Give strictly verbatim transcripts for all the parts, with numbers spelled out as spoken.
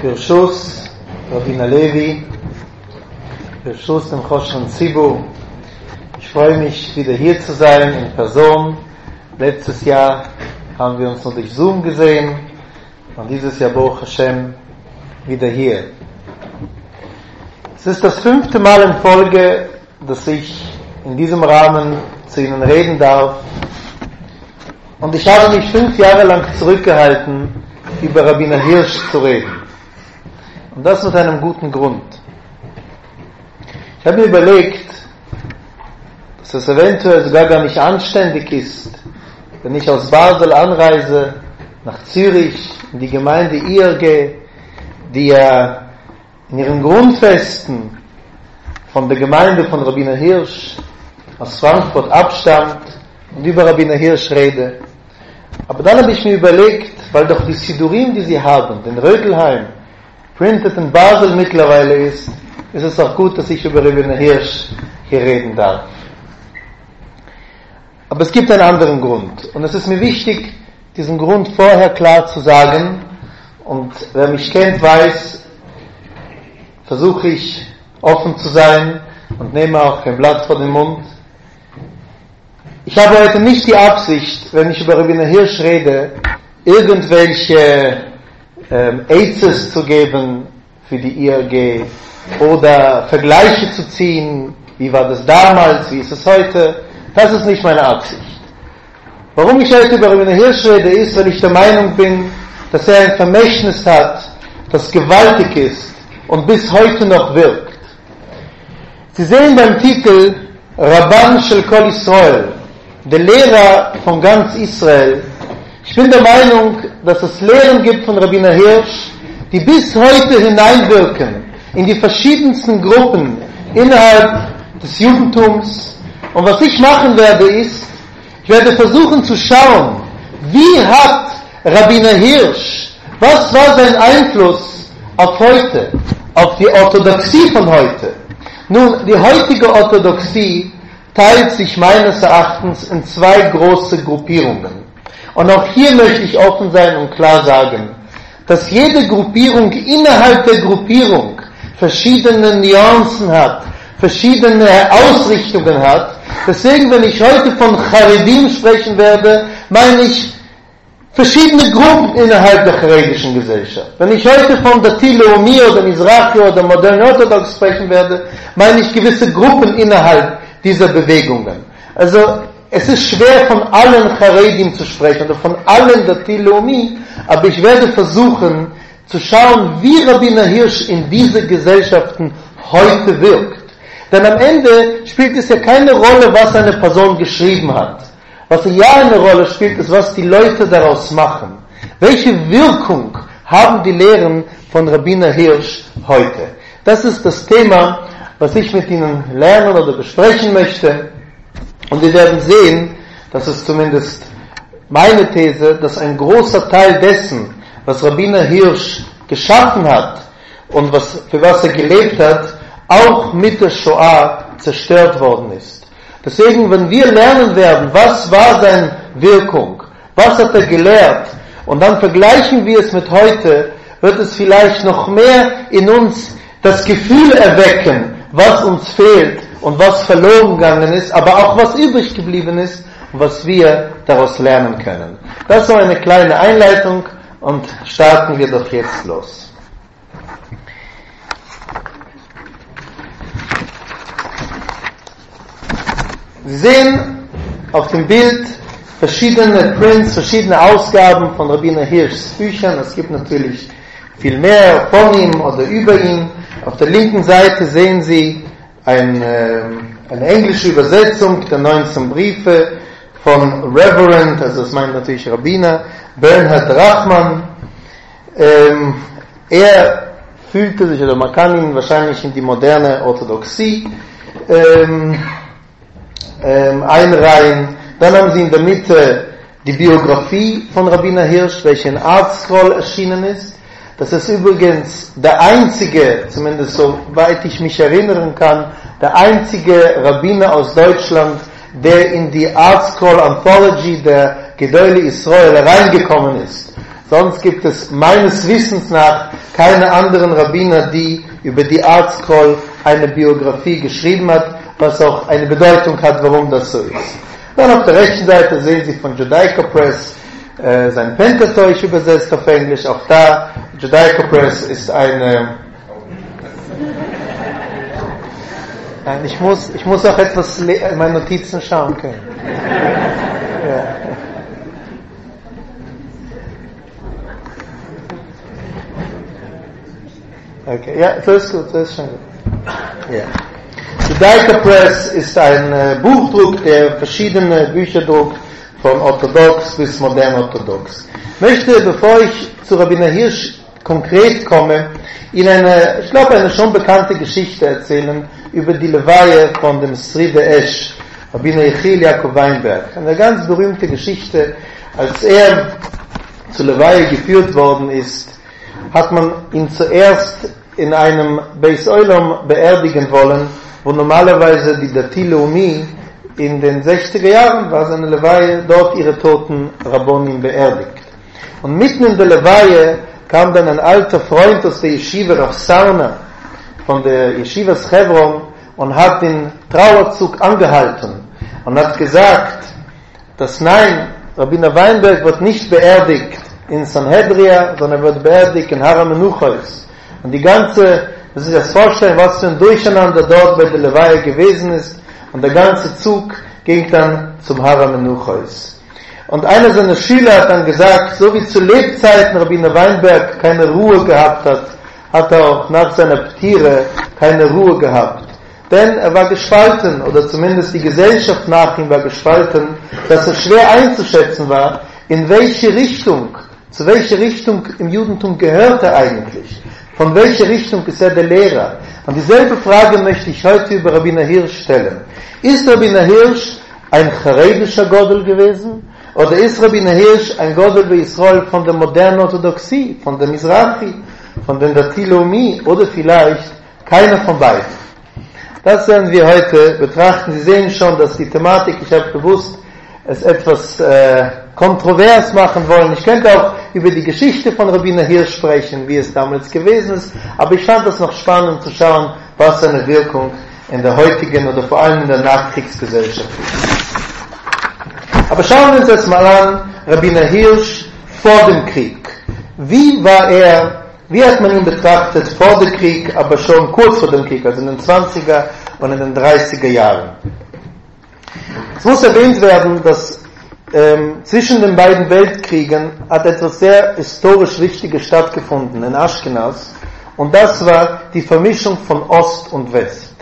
Birshus Rabbiner Levi, Birshus dem Choshon Zibur. Ich freue mich, wieder hier zu sein in Person. Letztes Jahr haben wir uns nur durch Zoom gesehen und dieses Jahr, Baruch Hashem, wieder hier. Es ist das fünfte Mal in Folge, dass ich in diesem Rahmen zu Ihnen reden darf. Und ich habe mich fünf Jahre lang zurückgehalten, über Rabbiner Hirsch zu reden. Und das mit einem guten Grund. Ich habe mir überlegt, dass es eventuell sogar gar nicht anständig ist, wenn ich aus Basel anreise, nach Zürich, in die Gemeinde I R G, die ja in ihren Grundfesten von der Gemeinde von Rabbiner Hirsch aus Frankfurt abstammt und über Rabbiner Hirsch rede. Aber dann habe ich mir überlegt, weil doch die Sidurim, die sie haben, den Rödelheim, printed in Basel mittlerweile ist, ist es auch gut, dass ich über Rabbiner Hirsch hier reden darf. Aber es gibt einen anderen Grund. Und es ist mir wichtig, diesen Grund vorher klar zu sagen. Und wer mich kennt, weiß, versuche ich offen zu sein und nehme auch kein Blatt vor den Mund. Ich habe heute nicht die Absicht, wenn ich über Rabbiner Hirsch rede, irgendwelche ähm, Aizes zu geben für die I R G oder Vergleiche zu ziehen, wie war das damals, wie ist es heute. Das ist nicht meine Absicht. Warum ich heute über Rabbiner Hirsch rede, ist, weil ich der Meinung bin, dass er ein Vermächtnis hat, das gewaltig ist und bis heute noch wirkt. Sie sehen beim Titel Rabban shel Kol Israel, der Lehrer von ganz Israel. Ich bin der Meinung, dass es Lehren gibt von Rabbiner Hirsch, die bis heute hineinwirken in die verschiedensten Gruppen innerhalb des Judentums. Und was ich machen werde ist, ich werde versuchen zu schauen, wie hat Rabbiner Hirsch, was war sein Einfluss auf heute, auf die Orthodoxie von heute. Nun, die heutige Orthodoxie teilt sich meines Erachtens in zwei große Gruppierungen. Und auch hier möchte ich offen sein und klar sagen, dass jede Gruppierung innerhalb der Gruppierung verschiedene Nuancen hat, verschiedene Ausrichtungen hat. Deswegen, wenn ich heute von Charedim sprechen werde, meine ich verschiedene Gruppen innerhalb der charedischen Gesellschaft. Wenn ich heute von Dati Leumi oder Mizrahi oder Modern Orthodox sprechen werde, meine ich gewisse Gruppen innerhalb dieser Bewegungen. Also es ist schwer von allen Charedim zu sprechen oder von allen Dati Leumi, aber ich werde versuchen zu schauen, wie Rabbiner Hirsch in diese Gesellschaften heute wirkt. Denn am Ende spielt es ja keine Rolle, was eine Person geschrieben hat. Was ja eine Rolle spielt, ist, was die Leute daraus machen. Welche Wirkung haben die Lehren von Rabbiner Hirsch heute? Das ist das Thema, was ich mit Ihnen lernen oder besprechen möchte. Und wir werden sehen, das ist zumindest meine These, dass ein großer Teil dessen, was Rabbiner Hirsch geschaffen hat und was, für was er gelebt hat, auch mit der Shoah zerstört worden ist. Deswegen, wenn wir lernen werden, was war seine Wirkung, was hat er gelehrt, und dann vergleichen wir es mit heute, wird es vielleicht noch mehr in uns das Gefühl erwecken, was uns fehlt und was verloren gegangen ist, aber auch was übrig geblieben ist und was wir daraus lernen können. Das ist so eine kleine Einleitung und starten wir doch jetzt los. Sie sehen auf dem Bild verschiedene Prints, verschiedene Ausgaben von Rabbiner Hirschs Büchern. Es gibt natürlich viel mehr von ihm oder über ihn. Auf der linken Seite sehen Sie ein, äh, eine englische Übersetzung der neunzehn Briefe von Reverend, also das meint natürlich Rabbiner, Bernhard Rachman. Ähm, er fühlte sich, oder man kann ihn wahrscheinlich in die moderne Orthodoxie ähm, ähm, einreihen. Dann haben Sie in der Mitte die Biografie von Rabbiner Hirsch, welche in Art Scroll erschienen ist. Das ist übrigens der einzige, zumindest soweit ich mich erinnern kann, der einzige Rabbiner aus Deutschland, der in die Art Scroll Anthology der Gedolei Israel reingekommen ist. Sonst gibt es meines Wissens nach keine anderen Rabbiner, die über die ArtScroll eine Biografie geschrieben hat, was auch eine Bedeutung hat, warum das so ist. Dann auf der rechten Seite sehen Sie von Judaica Press äh, sein Pentateuch übersetzt auf Englisch. Auch da, Judaica Press ist eine... Nein, ich muss, ich muss auch etwas in meine Notizen schauen können. Ja. Okay, ja, so ist gut, so ist schon gut. Ja. Judaica Press ist ein äh, Buchdruck, der verschiedene Bücher druckt, von orthodox bis modern orthodox. Ich möchte, bevor ich zu Rabbiner Hirsch konkret komme, Ihnen eine, ich glaube, eine schon bekannte Geschichte erzählen über die Levaya von dem Sride Esch, Rabbiner Yechiel Yaakov Weinberg. Eine ganz berühmte Geschichte. Als er zu Levaya geführt worden ist, hat man ihn zuerst in einem Beis Olam beerdigen wollen, wo normalerweise die Dati Leumi in den sechziger Jahren war seine Levaya dort ihre toten Rabbonim beerdigt. Und mitten in der Levaya kam dann ein alter Freund aus der Yeshiva Rav Sarna von der Yeshiva Chevron und hat den Trauerzug angehalten und hat gesagt, dass nein, Rabbiner Weinberg wird nicht beerdigt in Sanhedria, sondern wird beerdigt in Har HaMenuchos. Und die ganze, das ist das Vorstellen, was für ein Durcheinander dort bei der Levaya gewesen ist, und der ganze Zug ging dann zum Har HaMenuchos. Und einer seiner Schüler hat dann gesagt, so wie zu Lebzeiten Rabbiner Weinberg keine Ruhe gehabt hat, hat er auch nach seiner Ptire keine Ruhe gehabt. Denn er war gespalten, oder zumindest die Gesellschaft nach ihm war gespalten, dass es schwer einzuschätzen war, in welche Richtung, zu welcher Richtung im Judentum gehört er eigentlich? Von welcher Richtung ist er der Lehrer? Und dieselbe Frage möchte ich heute über Rabbiner Hirsch stellen. Ist Rabbiner Hirsch ein charedischer Godel gewesen? Oder ist Rabbiner Hirsch ein Godel bei Israel von der modernen Orthodoxie, von der Mizrachi, von den Dati Leumi, oder vielleicht keiner von beiden? Das werden wir heute betrachten. Sie sehen schon, dass die Thematik, ich habe bewusst es etwas äh, kontrovers machen wollen. Ich könnte auch über die Geschichte von Rabbiner Hirsch sprechen, wie es damals gewesen ist, aber ich fand es noch spannend zu schauen, was seine Wirkung in der heutigen oder vor allem in der Nachkriegsgesellschaft ist. Aber schauen wir uns das mal an, Rabbiner Hirsch vor dem Krieg. Wie war er, wie hat man ihn betrachtet vor dem Krieg, aber schon kurz vor dem Krieg, also in den zwanziger und in den dreißiger Jahren? Es muss erwähnt werden, dass ähm, zwischen den beiden Weltkriegen hat etwas sehr historisch Wichtiges stattgefunden in Aschkenaz, und das war die Vermischung von Ost und West.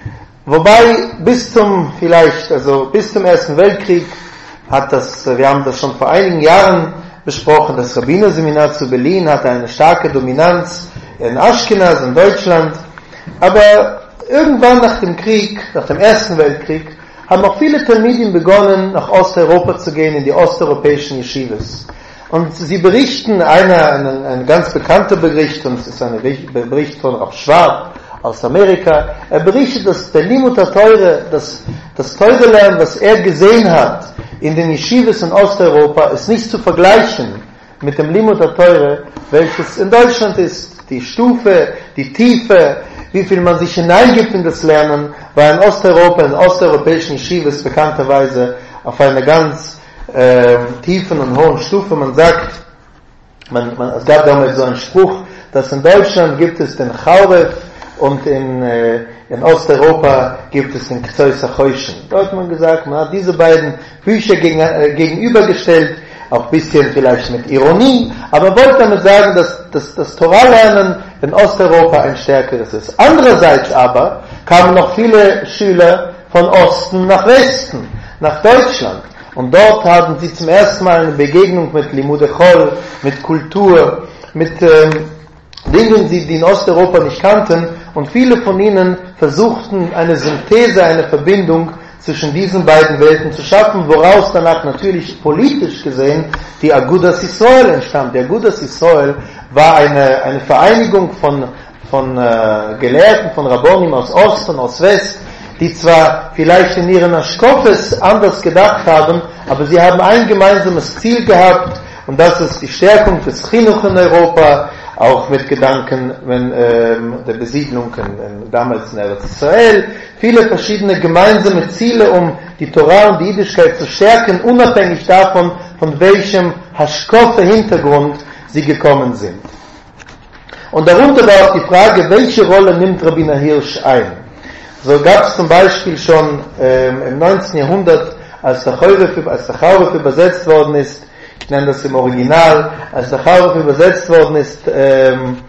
Wobei bis zum vielleicht, also bis zum Ersten Weltkrieg hat das, wir haben das schon vor einigen Jahren besprochen, das Rabbinerseminar zu Berlin hatte eine starke Dominanz in Aschkenaz, in Deutschland, aber irgendwann nach dem Krieg, nach dem Ersten Weltkrieg, haben auch viele Talmidim begonnen, nach Osteuropa zu gehen, in die osteuropäischen Yeshivas. Und sie berichten, einer, ein, ein ganz bekannter Bericht, und es ist ein Bericht von Rav Schwab aus Amerika, er berichtet, dass der Limud HaTeure, das, das Teure Lernen, was er gesehen hat, in den Yeshivas in Osteuropa, ist nicht zu vergleichen mit dem Limud HaTeure, welches in Deutschland ist. Die Stufe, die Tiefe, wie viel man sich hineingibt in das Lernen, war in Osteuropa, in osteuropäischen Yeshivas bekannterweise auf einer ganz äh, tiefen und hohen Stufe. Man sagt, man, man, es gab damals so einen Spruch, dass in Deutschland gibt es den Chauref und in, äh, in Osteuropa gibt es den Ktoi Sachoischen. Dort hat man gesagt, man hat diese beiden Bücher gegen, äh, gegenübergestellt, auch ein bisschen vielleicht mit Ironie, aber wollte damit sagen, dass, dass das Torah-Lernen in Osteuropa ein stärkeres ist. Andererseits aber kamen noch viele Schüler von Osten nach Westen, nach Deutschland. Und dort hatten sie zum ersten Mal eine Begegnung mit Limude Chol, mit Kultur, mit ähm, Dingen, die, die in Osteuropa nicht kannten. Und viele von ihnen versuchten eine Synthese, eine Verbindung zwischen diesen beiden Welten zu schaffen, woraus danach natürlich politisch gesehen die Agudas Yisrael entstand. Die Agudas Yisrael war eine, eine Vereinigung von, von äh, Gelehrten, von Rabbonim aus Ost und aus West, die zwar vielleicht in ihren Aschkofes anders gedacht haben, aber sie haben ein gemeinsames Ziel gehabt, Und das ist die Stärkung des Chinuch in Europa, auch mit Gedanken wenn, ähm, der Besiedlung in, in, damals in Eretz Israel. Viele verschiedene gemeinsame Ziele, um die Torah und die Jüdischkeit zu stärken, unabhängig davon, von welchem Hashkofe-Hintergrund sie gekommen sind. Und darunter war auch die Frage, welche Rolle nimmt Rabbiner Hirsch ein? So gab es zum Beispiel schon ähm, im neunzehnten Jahrhundert, als der Chaurif, als der Chaurif übersetzt worden ist, ich nenne das im Original, als der Chaurif übersetzt worden ist, ähm,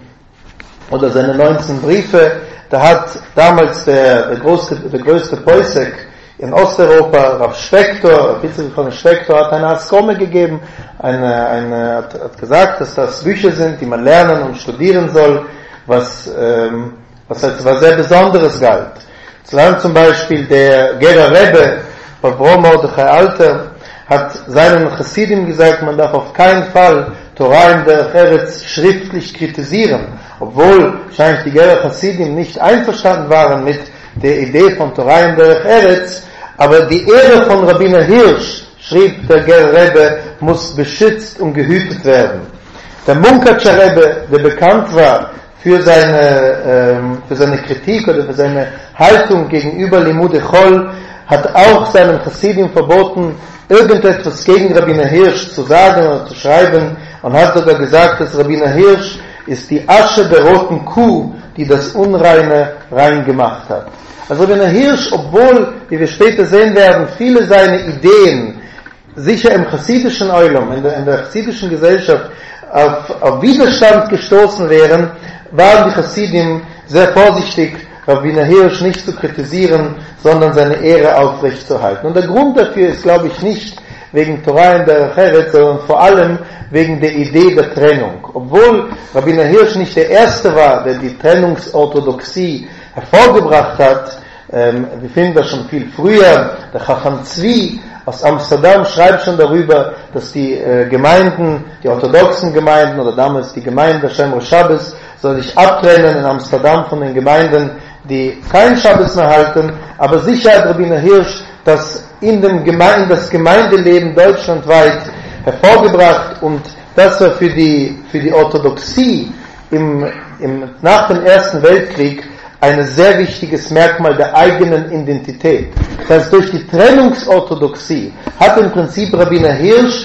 oder seine neunzehn Briefe, da hat damals der, der, größte, der größte Poisek in Osteuropa, Rav Spektor, Rav Yitzchak von Spektor, hat eine Askome gegeben, eine, eine, hat, hat gesagt, dass das Bücher sind, die man lernen und studieren soll, was, ähm, was als was sehr Besonderes galt. Solange zum Beispiel der Gerer Rebbe, Avraham Mordechai Alter, hat seinen Chassidim gesagt, man darf auf keinen Fall Torah in der Eretz schriftlich kritisieren, obwohl wahrscheinlich die Gerer Chassidim nicht einverstanden waren mit der Idee von Torah in der Eretz, aber die Ehre von Rabbiner Hirsch, schrieb der Gerer Rebbe, muss beschützt und gehütet werden. Der Munkatscher Rebbe, der bekannt war für seine, ähm, für seine Kritik oder für seine Haltung gegenüber Limude Chol, hat auch seinen Chassidim verboten, irgendetwas gegen Rabbiner Hirsch zu sagen oder zu schreiben, und hat sogar gesagt, dass Rabbiner Hirsch ist die Asche der roten Kuh, die das Unreine rein gemacht hat. Also Rabbiner Hirsch, obwohl, wie wir später sehen werden, viele seiner Ideen sicher im chassidischen Eulum, in der, in der chassidischen Gesellschaft, auf, auf Widerstand gestoßen wären, waren die Chassidim sehr vorsichtig, Rabbiner Hirsch nicht zu kritisieren, sondern seine Ehre aufrechtzuerhalten. Und der Grund dafür ist, glaube ich, nicht wegen Torah in der Eretz, sondern vor allem wegen der Idee der Trennung. Obwohl Rabbiner Hirsch nicht der Erste war, der die Trennungsorthodoxie hervorgebracht hat, ähm, wir finden das schon viel früher, der Chacham Tzvi aus Amsterdam schreibt schon darüber, dass die äh, Gemeinden, die orthodoxen Gemeinden oder damals die Gemeinden der Shemro Shabbos, soll sich abtrennen in Amsterdam von den Gemeinden, die kein Shabbos mehr halten, aber sicher hat Rabbiner Hirsch das in dem Geme- in das Gemeindeleben deutschlandweit hervorgebracht, und das war für die, für die Orthodoxie im, im, nach dem Ersten Weltkrieg ein sehr wichtiges Merkmal der eigenen Identität. Das heißt, durch die Trennungsorthodoxie hat im Prinzip Rabbiner Hirsch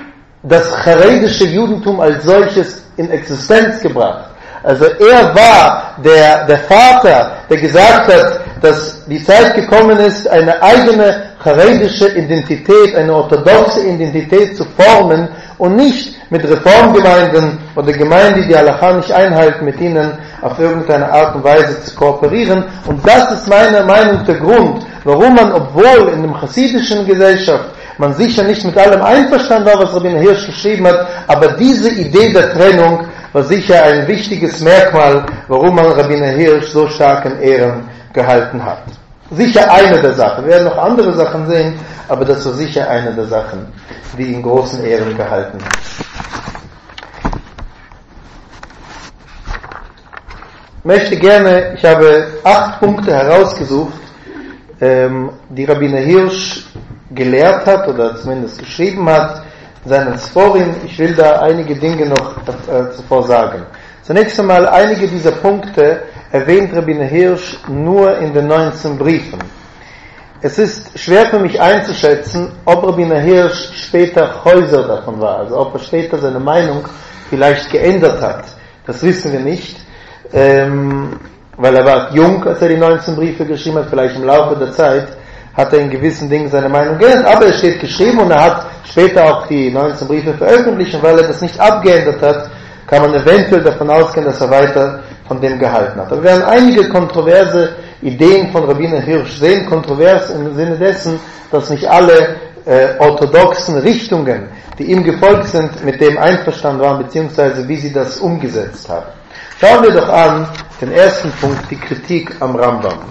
das charedische Judentum als solches in Existenz gebracht. Also er war der, der Vater, der gesagt hat, dass die Zeit gekommen ist, eine eigene charedische Identität, eine orthodoxe Identität zu formen und nicht mit Reformgemeinden oder Gemeinden, die die Halacha nicht einhalten, mit ihnen auf irgendeine Art und Weise zu kooperieren. Und das ist meiner Meinung der Grund, warum man, obwohl in der chassidischen Gesellschaft man sicher nicht mit allem einverstanden war, was Rabbiner Hirsch geschrieben hat, aber diese Idee der Trennung war sicher ein wichtiges Merkmal, warum man Rabbiner Hirsch so stark in Ehren gehalten hat. Sicher eine der Sachen. Wir werden noch andere Sachen sehen, aber das war sicher eine der Sachen, die ihn in großen Ehren gehalten hat. Ich möchte gerne, ich habe acht Punkte herausgesucht, ähm, die Rabbiner Hirsch gelehrt hat oder zumindest geschrieben hat, seinen Sforim. Ich will da einige Dinge noch äh, zuvor sagen. Zunächst einmal, einige dieser Punkte erwähnt Rabbiner Hirsch nur in den neunzehn Briefen. Es ist schwer für mich einzuschätzen, ob Rabbiner Hirsch später Häuser davon war, also ob er später seine Meinung vielleicht geändert hat. Das wissen wir nicht, ähm, weil er war jung, als er die neunzehn Briefe geschrieben hat, vielleicht im Laufe der Zeit hat er in gewissen Dingen seine Meinung geändert, aber es steht geschrieben und er hat später auch die neunzehn Briefe veröffentlicht, und weil er das nicht abgeändert hat, kann man eventuell davon ausgehen, dass er weiter von dem gehalten hat. Aber wir werden einige kontroverse Ideen von Rabbiner Hirsch sehen, kontrovers im Sinne dessen, dass nicht alle äh, orthodoxen Richtungen, die ihm gefolgt sind, mit dem einverstanden waren, beziehungsweise wie sie das umgesetzt haben. Schauen wir doch an den ersten Punkt, die Kritik am Rambam.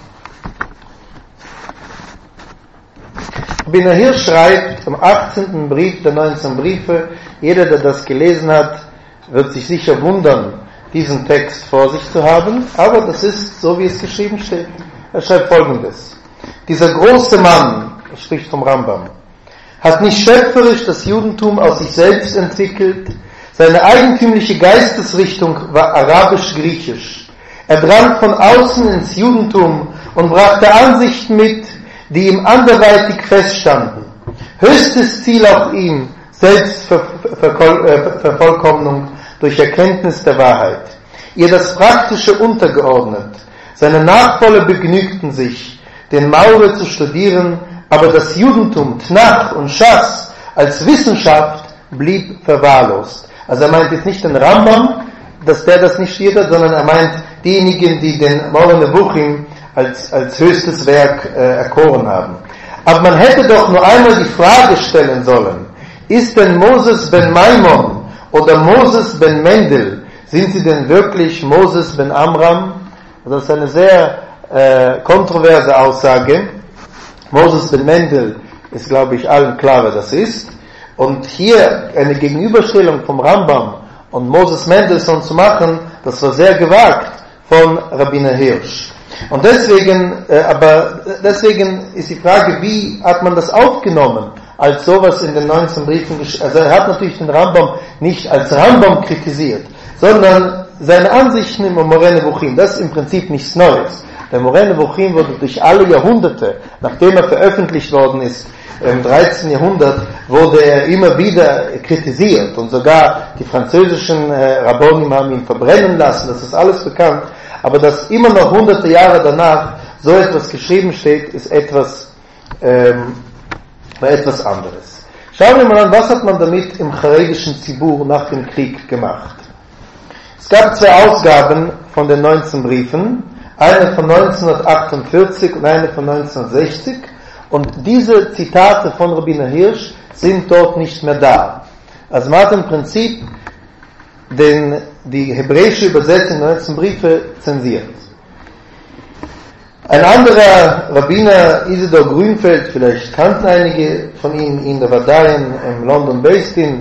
Rabbiner Hirsch schreibt im achtzehnten Brief der neunzehn Briefe, jeder, der das gelesen hat, wird sich sicher wundern, diesen Text vor sich zu haben, aber das ist so, wie es geschrieben steht. Er schreibt Folgendes: Dieser große Mann, er spricht vom Rambam, hat nicht schöpferisch das Judentum aus sich selbst entwickelt. Seine eigentümliche Geistesrichtung war arabisch-griechisch. Er drang von außen ins Judentum und brachte Ansichten mit, die ihm anderweitig feststanden. Höchstes Ziel auch ihm, Selbstvervollkommnung durch Erkenntnis der Wahrheit. Ihr das Praktische untergeordnet. Seine Nachfolger begnügten sich, den Maure zu studieren, aber das Judentum, Tnach und Schas als Wissenschaft blieb verwahrlost. Also er meint jetzt nicht den Rambam, dass der das nicht studiert hat, sondern er meint diejenigen, die den Moreh Nevuchim als, als höchstes Werk äh, erkoren haben. Aber man hätte doch nur einmal die Frage stellen sollen, ist denn Moses ben Maimon oder Moses ben Mendel, sind sie denn wirklich Moses ben Amram? Das ist eine sehr äh, kontroverse Aussage. Moses ben Mendel ist, glaube ich, allen klar, wer das ist. Und hier eine Gegenüberstellung vom Rambam und Moses Mendelssohn zu machen, das war sehr gewagt von Rabbiner Hirsch. Und deswegen, äh, aber deswegen ist die Frage, wie hat man das aufgenommen, als sowas in den neunzehn Briefen, also er hat natürlich den Rambam nicht als Rambam kritisiert, sondern seine Ansichten im Moreh Nevuchim, das ist im Prinzip nichts Neues. Der Moreh Nevuchim wurde durch alle Jahrhunderte, nachdem er veröffentlicht worden ist, im dreizehnten Jahrhundert, wurde er immer wieder kritisiert und sogar die französischen äh, Rabbonim haben ihn verbrennen lassen, das ist alles bekannt, aber dass immer noch hunderte Jahre danach so etwas geschrieben steht, ist etwas, ähm, etwas anderes. Schauen wir mal an, was hat man damit im charedischen Zibur nach dem Krieg gemacht. Es gab zwei Ausgaben von den neunzehn Briefen, eine von neunzehnhundertachtundvierzig und eine von neunzehnhundertsechzig, und diese Zitate von Rabbiner Hirsch sind dort nicht mehr da. Also man hat im Prinzip den, die hebräische Übersetzung der neunzehn Briefe zensiert. Ein anderer Rabbiner, Isidor Grünfeld, vielleicht kannten einige von Ihnen ihn, der war da in, in London based in,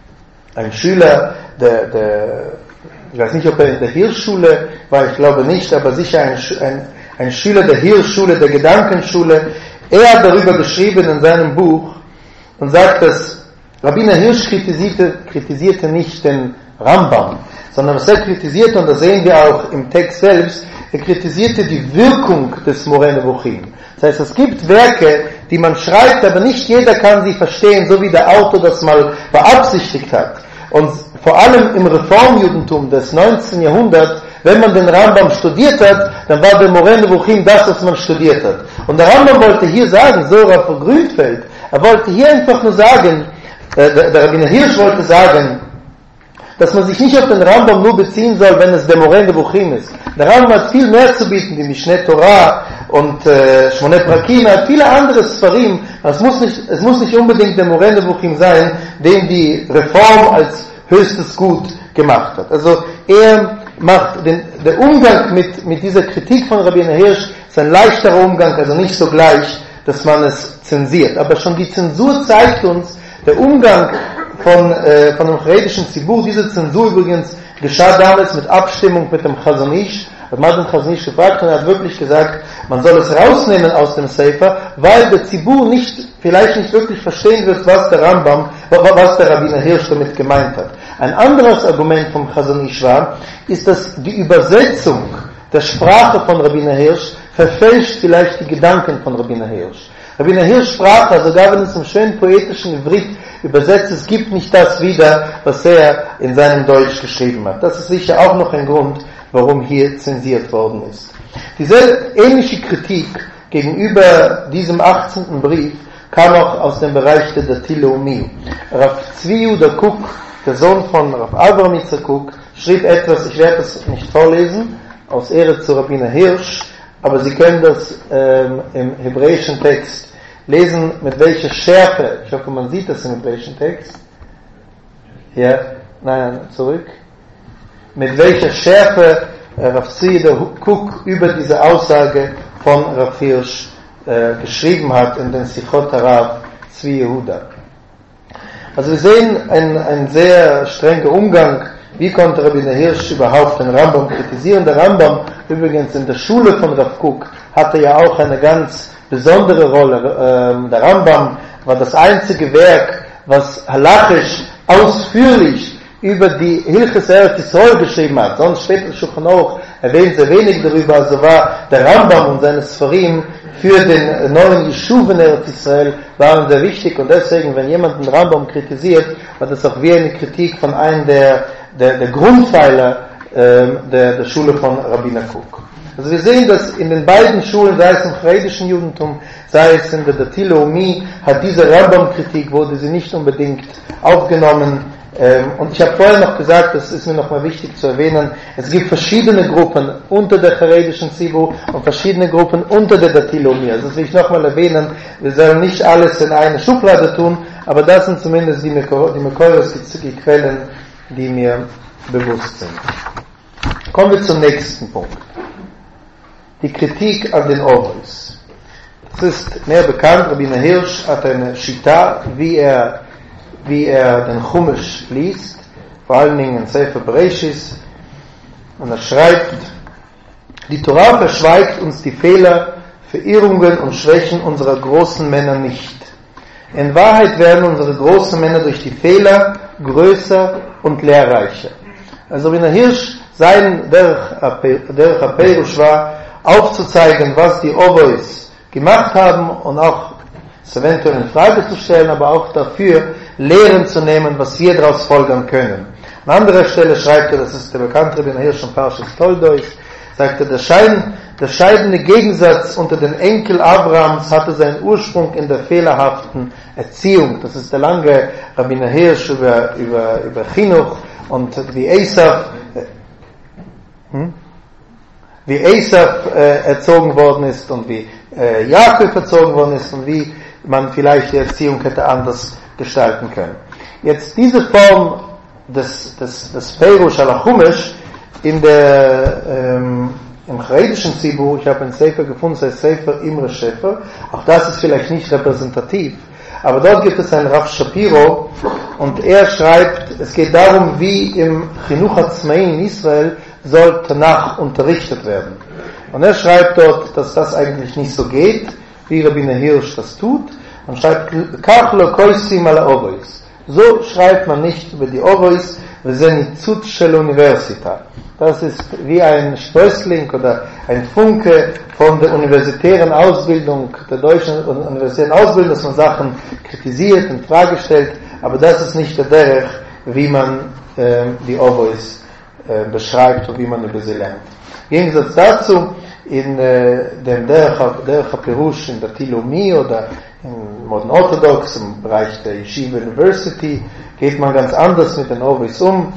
ein Schüler, der, der, ich weiß nicht, ob er in der Hirschschule war, ich glaube nicht, aber sicher ein, ein, ein Schüler der Hirschschule, der Gedankenschule. Er hat darüber geschrieben in seinem Buch und sagt, dass Rabbiner Hirsch kritisierte, kritisierte nicht den Rambam, sondern was er kritisierte, und das sehen wir auch im Text selbst, er kritisierte die Wirkung des Moreh Nevuchim. Das heißt, es gibt Werke, die man schreibt, aber nicht jeder kann sie verstehen, so wie der Autor das mal beabsichtigt hat. Und vor allem im Reformjudentum des neunzehnten Jahrhunderts, wenn man den Rambam studiert hat, dann war der Moreh Nevuchim das, was man studiert hat. Und der Rambam wollte hier sagen, so Rav Grünfeld, er wollte hier einfach nur sagen, äh, der, der Rabbiner Hirsch wollte sagen, dass man sich nicht auf den Rambam nur beziehen soll, wenn es der Moreh Nevuchim ist. Der Rambam hat viel mehr zu bieten, die Mishneh Torah und äh, Shmoneh Prakim, er hat viele andere Sfarim. Es muss nicht, es muss nicht unbedingt der Moreh Nevuchim sein, dem die Reform als höchstes Gut gemacht hat. Also er macht den, der Umgang mit, mit dieser Kritik von Rabbiner Hirsch ist ein leichterer Umgang, also nicht so gleich, dass man es zensiert. Aber schon die Zensur zeigt uns, der Umgang von, äh, von dem charedischen Zibur, diese Zensur übrigens geschah damals mit Abstimmung mit dem Chazon Ish, hat man den Chazon Ish gefragt und er hat wirklich gesagt, man soll es rausnehmen aus dem Sefer, weil der Zibur nicht, vielleicht nicht wirklich verstehen wird, was der Rambam, was der Rabbiner Hirsch damit gemeint hat. Ein anderes Argument vom Chazon Ish war, ist, dass die Übersetzung der Sprache von Rabbiner Hirsch verfälscht vielleicht die Gedanken von Rabbiner Hirsch. Rabbiner Hirsch sprach, also sogar wenn es im schönen poetischen Ivrit übersetzt, es gibt nicht das wieder, was er in seinem Deutsch geschrieben hat. Das ist sicher auch noch ein Grund, warum hier zensiert worden ist. Diese ähnliche Kritik gegenüber diesem achtzehnten Brief kam auch aus dem Bereich der Datileumie. Rav Tzvi Yehuda Kook, der Sohn von Rav Avraham Yitzchak Kook, schrieb etwas, ich werde es nicht vorlesen, aus Ehre zu Rabbiner Hirsch, aber Sie können das ähm, im hebräischen Text lesen, mit welcher Schärfe, ich hoffe, man sieht das im hebräischen Text, ja, nein, zurück, mit welcher Schärfe äh, Rav Tzvi Yehuda Kook über diese Aussage von Rav Hirsch äh, geschrieben hat in den Sichot Harav Tzvi Yehuda. Also wir sehen einen, einen sehr strengen Umgang. Wie konnte Rabbiner Hirsch überhaupt den Rambam kritisieren? Der Rambam, übrigens in der Schule von Rav Kook, hatte ja auch eine ganz besondere Rolle. Der Rambam war das einzige Werk, was halachisch ausführlich über die Hilches Eretz Yisrael geschrieben hat. Sonst steht es schon auch, erwähnt sehr wenig darüber, also war der Rambam und seine Sfarim für den neuen Yeshuv in Eretz Yisrael waren sehr wichtig, und deswegen, wenn jemand den Rambam kritisiert, war das auch wie eine Kritik von einem der, der, der Grundpfeiler äh, der, der Schule von Rabbiner Kook. Also wir sehen, dass in den beiden Schulen, sei es im charedischen Judentum, sei es in der Dati Leumi, hat diese Rambam-Kritik, wurde sie nicht unbedingt aufgenommen. Und ich habe vorher noch gesagt, das ist mir nochmal wichtig zu erwähnen, es gibt verschiedene Gruppen unter der charedischen Zibu und verschiedene Gruppen unter der Dati Leumi. Also das will ich nochmal erwähnen, wir sollen nicht alles in eine Schublade tun, aber das sind zumindest die Mekoros, die Quellen, die mir bewusst sind. Kommen wir zum nächsten Punkt. Die Kritik an den Oros. Es ist mehr bekannt, Rabbiner Hirsch hat eine Shita, wie er, wie er den Chumash liest, vor allen Dingen in Sefer Bereshis, und er schreibt, die Torah verschweigt uns die Fehler, Verirrungen und Schwächen unserer großen Männer nicht. In Wahrheit werden unsere großen Männer durch die Fehler größer und lehrreicher. Also Rabbiner Hirsch, sein Derech HaPerush war, aufzuzeigen, was die Ovois gemacht haben und auch es eventuell in Frage zu stellen, aber auch dafür Lehren zu nehmen, was wir daraus folgern können. An anderer Stelle schreibt er, das ist der bekannte Rabbiner Hirsch von Parshas Toldois, sagt er, der, Schein, der scheidende Gegensatz unter den Enkel Abrahams hatte seinen Ursprung in der fehlerhaften Erziehung. Das ist der lange Rabbiner Hirsch über, über, über Chinuch und wie Esav, hm? wie Esav äh, erzogen worden ist und wie äh, Jakob erzogen worden ist und wie man vielleicht die Erziehung hätte anders gestalten können. Jetzt diese Form des, des, des Perush ala Chumash in der, ähm, im charedischen Zibu, ich habe ein Sefer gefunden, das heißt Sefer Imre Shefer, auch das ist vielleicht nicht repräsentativ, aber dort gibt es einen Rav Shapiro und er schreibt, es geht darum, wie im Chinuch Hatzmai in Israel soll Tanach unterrichtet werden. Und er schreibt dort, dass das eigentlich nicht so geht, wie Rabbiner Hirsch das tut, und schreibt, Kach lo koisim ala Ovois. So schreibt man nicht über die Ovois, wir sind Nitzut shel Università. Das ist wie ein Sprössling oder ein Funke von der universitären Ausbildung, der deutschen universitären Ausbildung, dass man Sachen kritisiert, in Frage stellt, aber das ist nicht der Derech, wie man äh, die Ovois äh, beschreibt und wie man über sie lernt. Im Gegensatz dazu, in äh, dem Derech HaPerush in der Tilumi oder im Modern Orthodox, im Bereich der Yeshiva University, geht man ganz anders mit den Ovois um.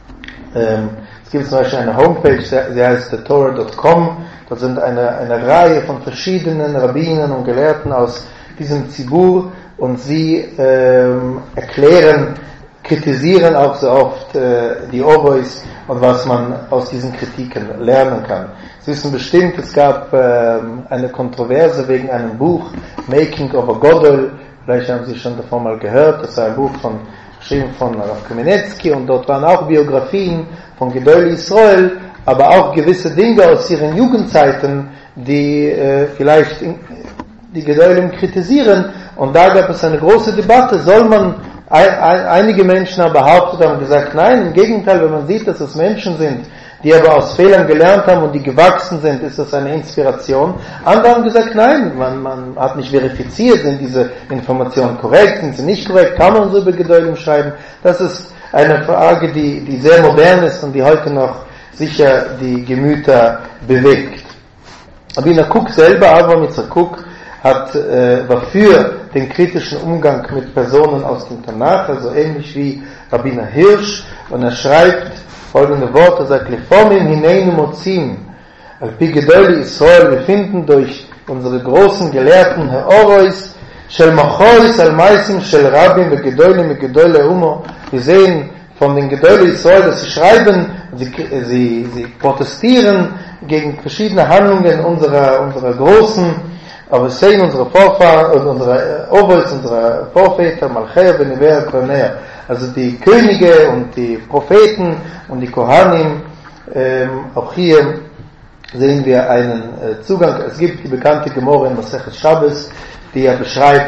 Ähm, es gibt zum Beispiel eine Homepage, die heißt the torah dot com. Dort sind eine, eine Reihe von verschiedenen Rabbinen und Gelehrten aus diesem Zibur und sie ähm, erklären, kritisieren auch so oft äh, die Ovois und was man aus diesen Kritiken lernen kann. Sie wissen bestimmt, es gab äh, eine Kontroverse wegen einem Buch, Making of a Godel, vielleicht haben Sie schon davon mal gehört, das ist ein Buch von, geschrieben von Rav Kamenetsky, und dort waren auch Biografien von Gedolei Israel, aber auch gewisse Dinge aus ihren Jugendzeiten, die äh, vielleicht in, die Gedolim kritisieren, und da gab es eine große Debatte, soll man, ein, ein, einige Menschen haben behauptet, haben gesagt, nein, im Gegenteil, wenn man sieht, dass es Menschen sind, die aber aus Fehlern gelernt haben und die gewachsen sind, ist das eine Inspiration. Andere haben gesagt, nein, man, man hat nicht verifiziert, sind diese Informationen korrekt, sind sie nicht korrekt, kann man so über Gedolim schreiben. Das ist eine Frage, die, die sehr modern ist und die heute noch sicher die Gemüter bewegt. Rabbiner Kook selber, Avraham Yitzchak Kook, hat, äh, war für den kritischen Umgang mit Personen aus dem Tanach, also ähnlich wie Rabbiner Hirsch, und er schreibt folgende Worte, er sagt, Lefomim hineinu mozim, al-pi gedolei Israel, wir finden durch unsere großen Gelehrten, Ha'orois, shel machois al-maisim shel rabbim ve gedolim ve gedolei umo, wir sehen von den Gedolei Israel, dass sie schreiben, sie, sie, sie protestieren gegen verschiedene Handlungen unserer, unserer großen, aber wir sehen unsere Vorfahren, unsere Ovois, unsere Vorväter, Malchea, Benevea, Kohanea, also die Könige und die Propheten und die Kohanim, ähm, auch hier sehen wir einen äh, Zugang. Es gibt die bekannte Gemorre in Masechet Shabbos, die ja beschreibt,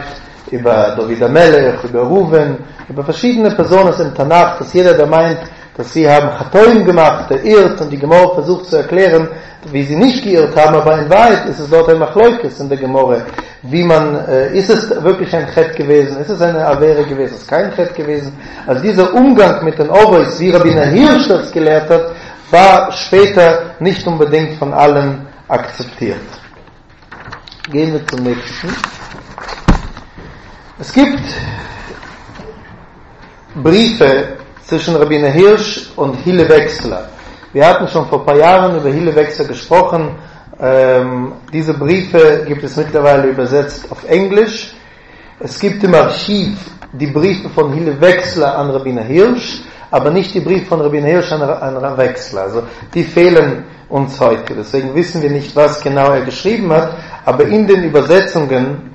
über David HaMelech, über Ruven, über verschiedene Personen im Tanach, dass jeder, der meint, dass sie haben Chatoim gemacht, der irrt, und die Gemorre versucht zu erklären, wie sie nicht geirrt haben, aber in Wahrheit ist es dort ein Machloikes in der Gemorre, wie man, äh, ist es wirklich ein Chet gewesen, ist es eine Avere gewesen, ist es kein Chet gewesen. Also dieser Umgang mit den Obois, wie Rabbiner Hirsch das gelehrt hat, war später nicht unbedingt von allen akzeptiert. Gehen wir zum nächsten. Es gibt Briefe zwischen Rabbiner Hirsch und Hille Wechsler. Wir hatten schon vor ein paar Jahren über Hille Wechsler gesprochen. Ähm, diese Briefe gibt es mittlerweile übersetzt auf Englisch. Es gibt im Archiv die Briefe von Hille Wechsler an Rabbiner Hirsch, aber nicht die Briefe von Rabbiner Hirsch an, an Wechsler. Also die fehlen uns heute. Deswegen wissen wir nicht, was genau er geschrieben hat, aber in den Übersetzungen,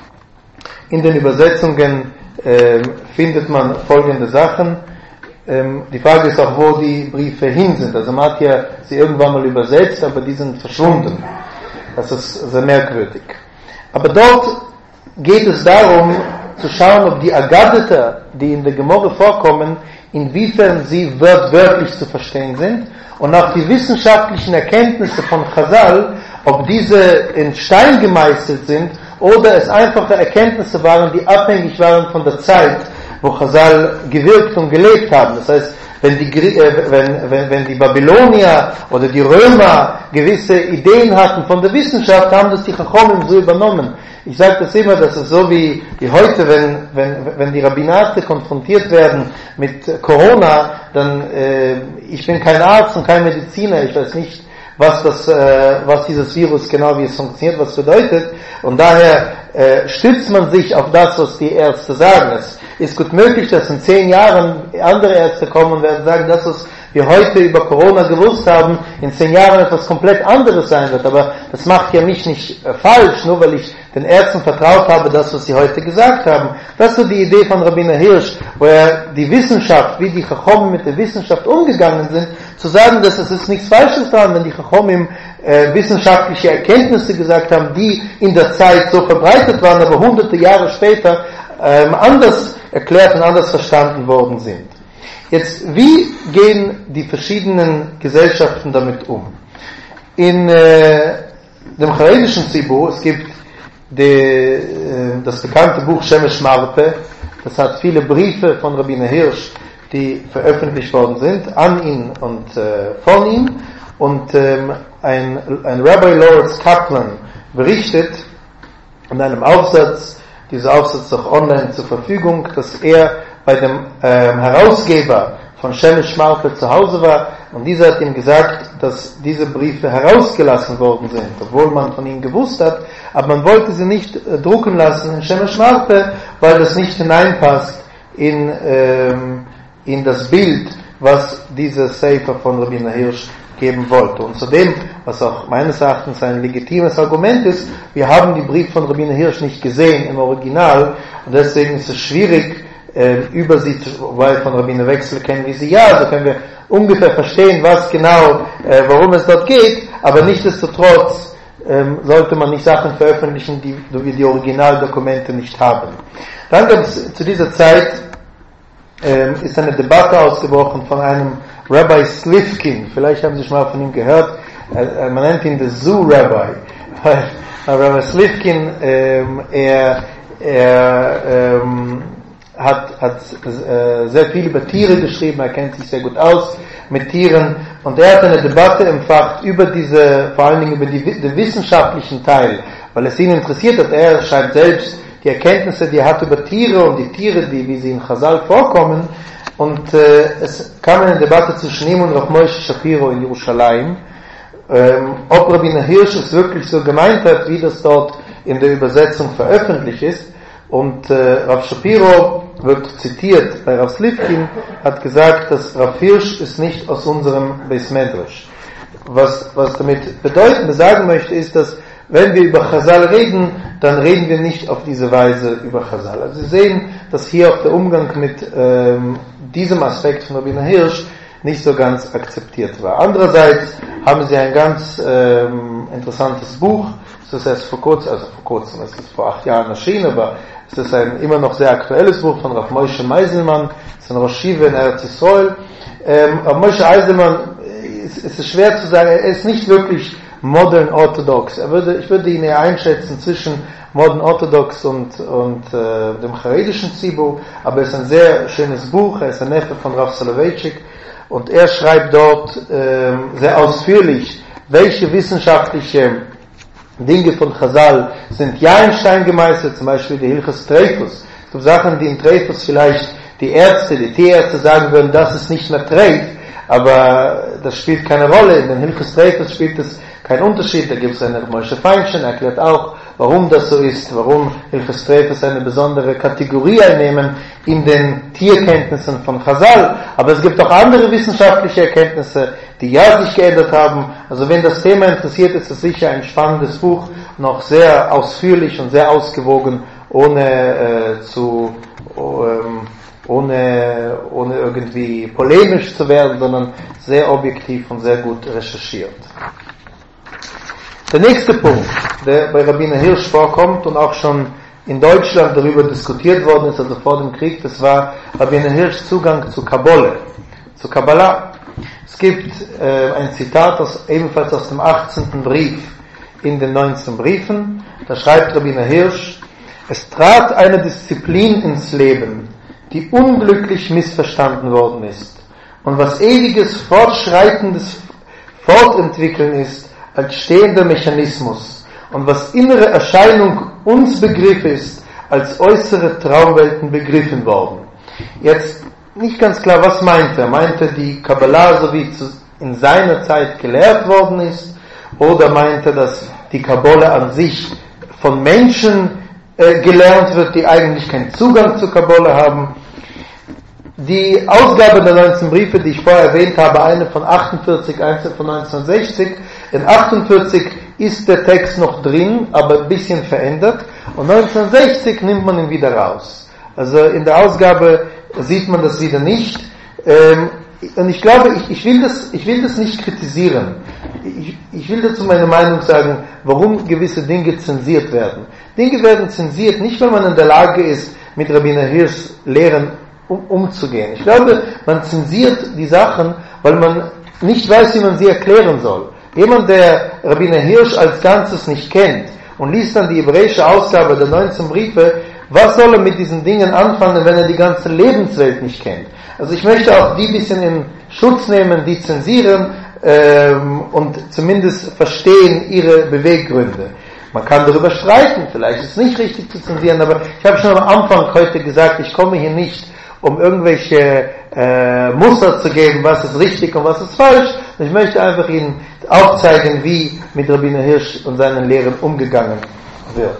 in den Übersetzungen äh, findet man folgende Sachen. Ähm, die Frage ist auch, wo die Briefe hin sind. Also man hat ja sie irgendwann mal übersetzt, aber die sind verschwunden. Das ist sehr merkwürdig. Aber dort geht es darum, zu schauen, ob die Agadeta, die in der Gemorre vorkommen, inwiefern sie wörtlich zu verstehen sind, und auch die wissenschaftlichen Erkenntnisse von Chazal, ob diese in Stein gemeißelt sind oder es einfache Erkenntnisse waren, die abhängig waren von der Zeit, wo Chazal gewirkt und gelebt haben. Das heißt, wenn die, äh, wenn, wenn, wenn die Babylonier oder die Römer gewisse Ideen hatten von der Wissenschaft, haben das die Chachomim so übernommen. Ich sage das immer, dass es so wie, wie heute, wenn, wenn, wenn die Rabbinate konfrontiert werden mit Corona, dann, äh, ich bin kein Arzt und kein Mediziner, ich weiß nicht, was das, äh, was dieses Virus genau, wie es funktioniert, was bedeutet, und daher äh, stützt man sich auf das, was die Ärzte sagen. Es ist gut möglich, dass in zehn Jahren andere Ärzte kommen und werden sagen, das, was wir heute über Corona gewusst haben, in zehn Jahren etwas komplett anderes sein wird. Aber das macht ja mich nicht äh, falsch, nur weil ich den Ärzten vertraut habe, das, was sie heute gesagt haben. Das ist so die Idee von Rabbiner Hirsch, wo er die Wissenschaft, wie die Chachomim mit der Wissenschaft umgegangen sind, zu sagen, dass es ist nichts Falsches daran, wenn die Chachomim äh, wissenschaftliche Erkenntnisse gesagt haben, die in der Zeit so verbreitet waren, aber hunderte Jahre später ähm, anders erklärt und anders verstanden worden sind. Jetzt, wie gehen die verschiedenen Gesellschaften damit um? In äh, dem charedischen Zibur, es gibt die, äh, das bekannte Buch Shemesh Marpe, das hat viele Briefe von Rabbiner Hirsch, die veröffentlicht worden sind, an ihn und äh, von ihm, und ähm, ein, ein Rabbi Lawrence Kaplan berichtet in einem Aufsatz, dieser Aufsatz ist auch online zur Verfügung, dass er bei dem ähm, Herausgeber von Shemesh Marpe zu Hause war, und dieser hat ihm gesagt, dass diese Briefe herausgelassen worden sind, obwohl man von ihnen gewusst hat, aber man wollte sie nicht äh, drucken lassen in Shemesh Marpe, weil das nicht hineinpasst in, ähm, in das Bild, was dieser Sefer von Rabbiner Hirsch geben wollte. Und zudem, was auch meines Erachtens ein legitimes Argument ist, wir haben die Briefe von Rabbiner Hirsch nicht gesehen im Original, und deswegen ist es schwierig, äh, über sie, weil von Rabbiner Wechsler kennen wir sie ja, also können wir ungefähr verstehen, was genau, äh, worum es dort geht, aber nichtsdestotrotz ähm, sollte man nicht Sachen veröffentlichen, die wir die Originaldokumente nicht haben. Dann gab es zu dieser Zeit ähm, ist eine Debatte ausgebrochen von einem Rabbi Slifkin. Vielleicht haben Sie schon mal von ihm gehört. Äh, man nennt ihn den Zoo Rabbi. Rabbi Slifkin, ähm, er, er ähm, hat, hat äh, sehr viel über Tiere geschrieben. Er kennt sich sehr gut aus mit Tieren. Und er hat eine Debatte empfacht über diese, vor allen Dingen über die, den wissenschaftlichen Teil, weil es ihn interessiert hat. Er schreibt selbst die Erkenntnisse, die er hat über Tiere und die Tiere, die, wie sie in Chazal vorkommen. Und äh, es kam eine Debatte zwischen ihm und Rav Moshe Shapiro in Jerusalem, ähm, ob Rabbiner Hirsch es wirklich so gemeint hat, wie das dort in der Übersetzung veröffentlicht ist. Und äh, Rav Shapiro wird zitiert bei Rav Slifkin, hat gesagt, dass Rav Hirsch ist nicht aus unserem Beis Medrash. Was, was damit bedeuten, sagen möchte, ist, dass wenn wir über Chazal reden, dann reden wir nicht auf diese Weise über Chazal. Also Sie sehen, dass hier auch der Umgang mit ähm, diesem Aspekt von Rabbiner Hirsch nicht so ganz akzeptiert war. Andererseits haben Sie ein ganz ähm, ähm, interessantes Buch. Es ist erst vor kurzem, also vor kurzem, es ist vor acht Jahren erschienen, aber es ist ein immer noch sehr aktuelles Buch von Rav Moshe Meiselman. Es ist ein Rosh Yeshiva in Eretz Yisrael. Ähm, Rav Moshe Meiselman, es, es ist schwer zu sagen, er ist nicht wirklich modern orthodox. Er würde, ich würde ihn eher einschätzen zwischen modern orthodox und, und äh, dem charedischen Zibur, aber es ist ein sehr schönes Buch. Er ist ein Neffe von Rav Soloveitchik und er schreibt dort äh, sehr ausführlich, welche wissenschaftliche Dinge von Chazal sind ja in Stein gemeißelt, zum Beispiel die Hilches Treifus. Es gibt Sachen, die in Treifus vielleicht die Ärzte, die Tierärzte sagen würden, das ist nicht mehr Treif, aber das spielt keine Rolle. In den Hilches Treifus spielt es keinen Unterschied. Da gibt es eine Moshe Feinstein, erklärt auch, warum das so ist, warum Hilches Treifus eine besondere Kategorie einnehmen in den Tierkenntnissen von Chazal. Aber es gibt auch andere wissenschaftliche Erkenntnisse, die ja sich geändert haben. Also wenn das Thema interessiert, ist es sicher ein spannendes Buch, noch sehr ausführlich und sehr ausgewogen, ohne äh, zu ähm, ohne ohne irgendwie polemisch zu werden, sondern sehr objektiv und sehr gut recherchiert. Der nächste Punkt, der bei Rabbiner Hirsch vorkommt und auch schon in Deutschland darüber diskutiert worden ist, also vor dem Krieg, das war Rabbiner Hirschs Zugang zu Kabbole, zu Kabbalah. Es gibt äh, ein Zitat aus, ebenfalls aus dem achtzehnten Brief in den neunzehn Briefen. Da schreibt Rabbiner Hirsch: Es trat eine Disziplin ins Leben, die unglücklich missverstanden worden ist und was ewiges, fortschreitendes Fortentwickeln ist als stehender Mechanismus und was innere Erscheinung uns Begriff ist, als äußere Traumwelten begriffen worden. Jetzt nicht ganz klar, was meint er? Meint er die Kabbalah, so wie es in seiner Zeit gelehrt worden ist? Oder meint er, dass die Kabbale an sich von Menschen äh, gelernt wird, die eigentlich keinen Zugang zur Kabbale haben? Die Ausgabe der neunzehn Briefe, die ich vorher erwähnt habe, eine von achtundvierzig, eine von neunzehnhundertsechzig. In achtundvierzig ist der Text noch drin, aber ein bisschen verändert. Und neunzehnhundertsechzig nimmt man ihn wieder raus. Also in der Ausgabe sieht man das wieder nicht. Ähm, und ich glaube, ich, ich, will das, ich will das nicht kritisieren. Ich, ich will dazu meine Meinung sagen, warum gewisse Dinge zensiert werden. Dinge werden zensiert, nicht weil man in der Lage ist, mit Rabbiner Hirschs Lehren um, umzugehen. Ich glaube, man zensiert die Sachen, weil man nicht weiß, wie man sie erklären soll. Jemand, der Rabbiner Hirsch als Ganzes nicht kennt und liest dann die hebräische Ausgabe der neunzehn Briefe, was soll er mit diesen Dingen anfangen, wenn er die ganze Lebenswelt nicht kennt? Also ich möchte auch die ein bisschen in Schutz nehmen, die zensieren ähm, und zumindest verstehen ihre Beweggründe. Man kann darüber streiten, vielleicht ist es nicht richtig zu zensieren, aber ich habe schon am Anfang heute gesagt, ich komme hier nicht, um irgendwelche äh, Muster zu geben, was ist richtig und was ist falsch. Ich möchte einfach Ihnen aufzeigen, wie mit Rabbiner Hirsch und seinen Lehren umgegangen wird.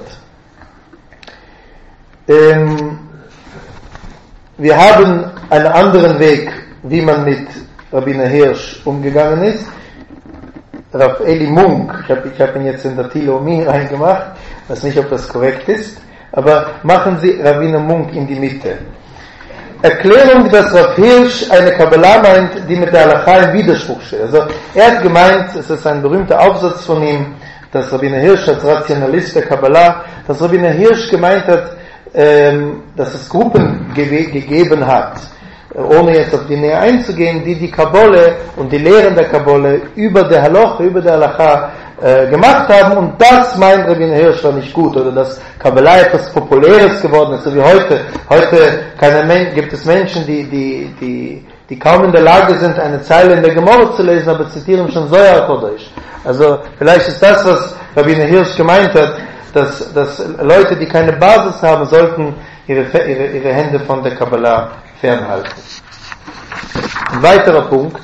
Ähm, wir haben einen anderen Weg, wie man mit Rabbiner Hirsch umgegangen ist. Rav Eli Munk, ich habe ich hab ihn jetzt in der Tilomie reingemacht, ich weiß nicht, ob das korrekt ist, aber machen Sie Rabbiner Munk in die Mitte. Erklärung, dass Rav Hirsch eine Kabbalah meint, die mit der Halacha im Widerspruch steht. Also er hat gemeint, es ist ein berühmter Aufsatz von ihm, dass Rabbiner Hirsch als Rationalist der Kabbalah, dass Rabbiner Hirsch gemeint hat, ähm, dass es Gruppen ge- gegeben hat, ohne jetzt auf die Nähe einzugehen, die die Kabbale und die Lehren der Kabbale über der Halacha, über der Halacha äh, gemacht haben, und das meint Rabbiner Hirsch war nicht gut, oder dass Kabbalah etwas Populäres geworden ist, so wie heute. Heute keine Men- gibt es Menschen, die, die, die, die kaum in der Lage sind, eine Zeile in der Gemorre zu lesen, aber zitieren schon Zohar Kodesh. Also vielleicht ist das, was Rabbiner Hirsch gemeint hat, dass, dass Leute, die keine Basis haben, sollten ihre, ihre, ihre Hände von der Kabbalah fernhalten. Ein weiterer Punkt,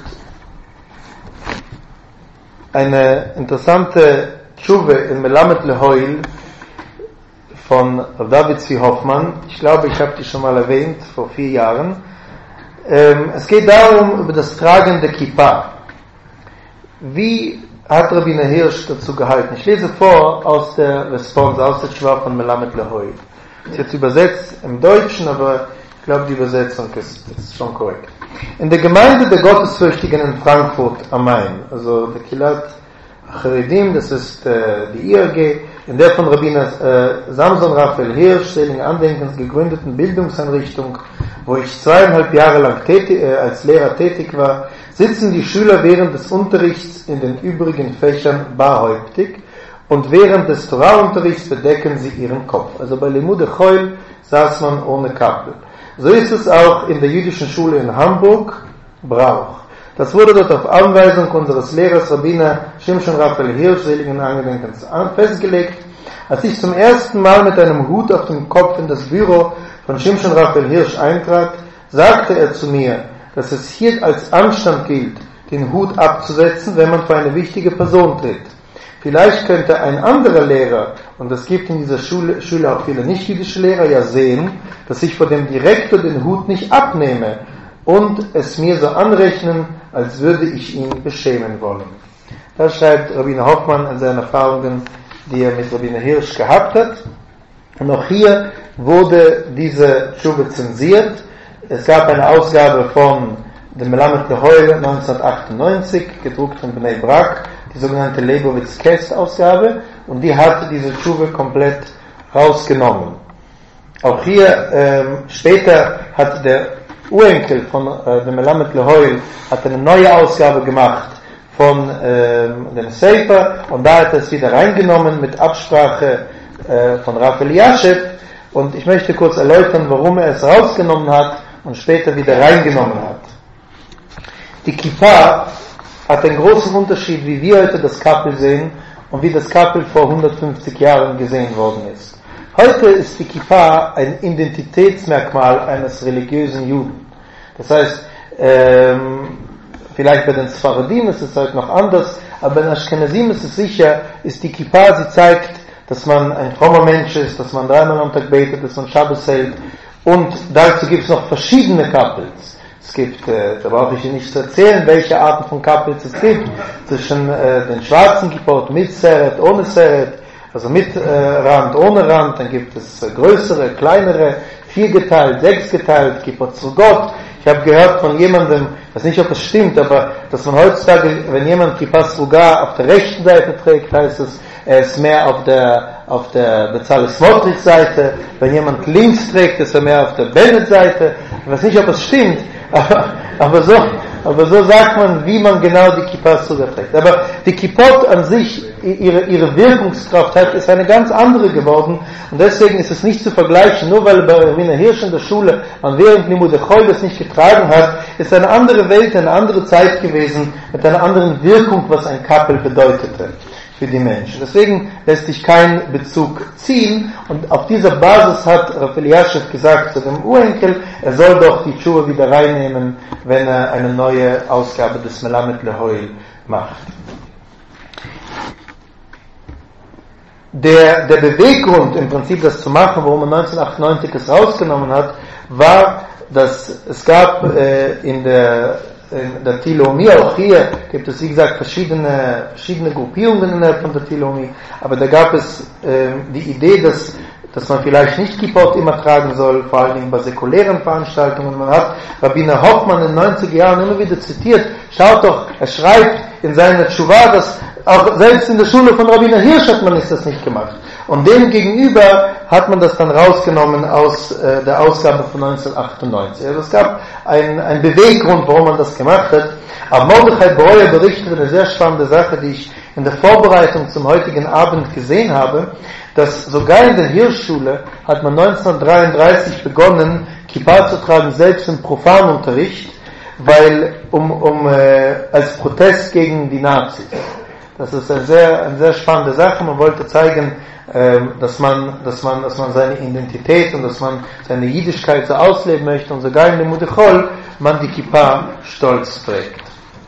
eine interessante Tshuve in Melamed Lehoil von David C. Hoffmann. Ich glaube, ich habe die schon mal erwähnt, vor vier Jahren. Ähm, es geht darum, über das Tragen der Kippa. Wie hat Rabbiner Hirsch dazu gehalten? Ich lese vor aus der Response, aus der Tshuva von Melamed Lehoil. Das ist jetzt übersetzt im Deutschen, aber ich glaube, die Übersetzung ist, ist schon korrekt. In der Gemeinde der Gottesfürchtigen in Frankfurt am Main, also der Kilat Charedim, das ist äh, die I R G, in der von Rabbiner äh, Samson Raphael Hirsch, seligen Andenkens, gegründeten Bildungseinrichtung, wo ich zweieinhalb Jahre lang tätig, äh, als Lehrer tätig war, sitzen die Schüler während des Unterrichts in den übrigen Fächern barhäuptig und während des Torah-Unterrichts bedecken sie ihren Kopf. Also bei Limude Choil saß man ohne Kappel. So ist es auch in der jüdischen Schule in Hamburg Brauch. Das wurde dort auf Anweisung unseres Lehrers Rabbiner Shimshon Raphael Hirsch, seligen Angedenkens, festgelegt. Als ich zum ersten Mal mit einem Hut auf dem Kopf in das Büro von Shimshon Raphael Hirsch eintrat, sagte er zu mir, dass es hier als Anstand gilt, den Hut abzusetzen, wenn man für eine wichtige Person tritt. Vielleicht könnte ein anderer Lehrer, und es gibt in dieser Schule, Schule auch viele nicht-jüdische Lehrer, ja sehen, dass ich vor dem Direktor den Hut nicht abnehme und es mir so anrechnen, als würde ich ihn beschämen wollen. Das schreibt Rabbiner Hoffmann in seinen Erfahrungen, die er mit Rabbiner Hirsch gehabt hat. Und auch hier wurde diese Tshuva zensiert. Es gab eine Ausgabe von dem Melamed Lehoil neunzehnhundertachtundneunzig, gedruckt von Bnei Brak, die sogenannte Leibowitz-Kest-Ausgabe, und die hat diese Tshuva komplett rausgenommen. Auch hier ähm, später hat der Urenkel von äh, dem Melamed Lehoil hat eine neue Ausgabe gemacht von ähm, dem Sefer, und da hat er es wieder reingenommen mit Absprache äh, von Raphael Yashev, und ich möchte kurz erläutern, warum er es rausgenommen hat und später wieder reingenommen hat. Die Kippa hat einen großen Unterschied, wie wir heute das Kappel sehen und wie das Kappel vor hundertfünfzig Jahren gesehen worden ist. Heute ist die Kippa ein Identitätsmerkmal eines religiösen Juden. Das heißt, ähm, vielleicht bei den Sfaradim ist es heute noch anders, aber bei den Ashkenazim ist es sicher, ist die Kippa, sie zeigt, dass man ein frommer Mensch ist, dass man dreimal am Tag betet, dass man Shabbos hält, und dazu gibt es noch verschiedene Kappels. Es gibt, äh, da brauche ich Ihnen nicht zu erzählen, welche Arten von Kappels es gibt, zwischen äh, den schwarzen Kippot, mit Seret, ohne Seret, also mit äh, Rand, ohne Rand, dann gibt es äh, größere, kleinere, viergeteilt, sechsgeteilt, Kippot zu Gott. Ich habe gehört von jemandem, ich weiß nicht, ob es stimmt, aber dass man heutzutage, wenn jemand Kippa Sruga auf der rechten Seite trägt, heißt es, er ist mehr auf der auf der Bezalel Smotrich Seite. Wenn jemand links trägt, ist er mehr auf der Bennett Seite. Ich weiß nicht, ob es stimmt, aber, aber so aber so sagt man, wie man genau die Kippa Sruga trägt. Aber die Kippot an sich, ihre, ihre Wirkungskraft hat, ist eine ganz andere geworden, und deswegen ist es nicht zu vergleichen, nur weil bei Rabbiner Hirsch in der Schule man während Limude Choil das nicht getragen hat, ist eine andere Welt, eine andere Zeit gewesen, mit einer anderen Wirkung, was ein Kappel bedeutete für die Menschen. Deswegen lässt sich kein Bezug ziehen, und auf dieser Basis hat Raphael Yashev gesagt zu dem Urenkel, er soll doch die Tshuva wieder reinnehmen, wenn er eine neue Ausgabe des Melamed Lehoil macht. Der, der Beweggrund, im Prinzip das zu machen, warum er neunzehnhundertachtundneunzig es rausgenommen hat, war, dass es gab äh, in der in der Tilomie, auch hier gibt es, wie gesagt, verschiedene, verschiedene Gruppierungen innerhalb von der Tilomie, aber da gab es äh, die Idee, dass, dass man vielleicht nicht Kippot immer tragen soll, vor allem bei säkulären Veranstaltungen. Man hat Rabbiner Hoffmann in den neunziger Jahren immer wieder zitiert, schaut doch, er schreibt in seiner Tshuva, dass auch selbst in der Schule von Rabbiner Hirsch hat man das nicht gemacht. Und dem gegenüber hat man das dann rausgenommen aus äh, der Ausgabe von neunzehnhundertachtundneunzig. Also es gab einen, einen Beweggrund, warum man das gemacht hat. Aber Mordechai Breuer berichtet eine sehr spannende Sache, die ich in der Vorbereitung zum heutigen Abend gesehen habe, dass sogar in der Hirschschule hat man neunzehnhundertdreiunddreißig begonnen, Kippa zu tragen, selbst im Profanunterricht, weil um, um äh, als Protest gegen die Nazis. Das ist eine sehr, eine sehr spannende Sache. Man wollte zeigen, dass man, dass man, dass man seine Identität und dass man seine Jiddischkeit so ausleben möchte, und sogar in Limude Choil man die Kippa stolz trägt.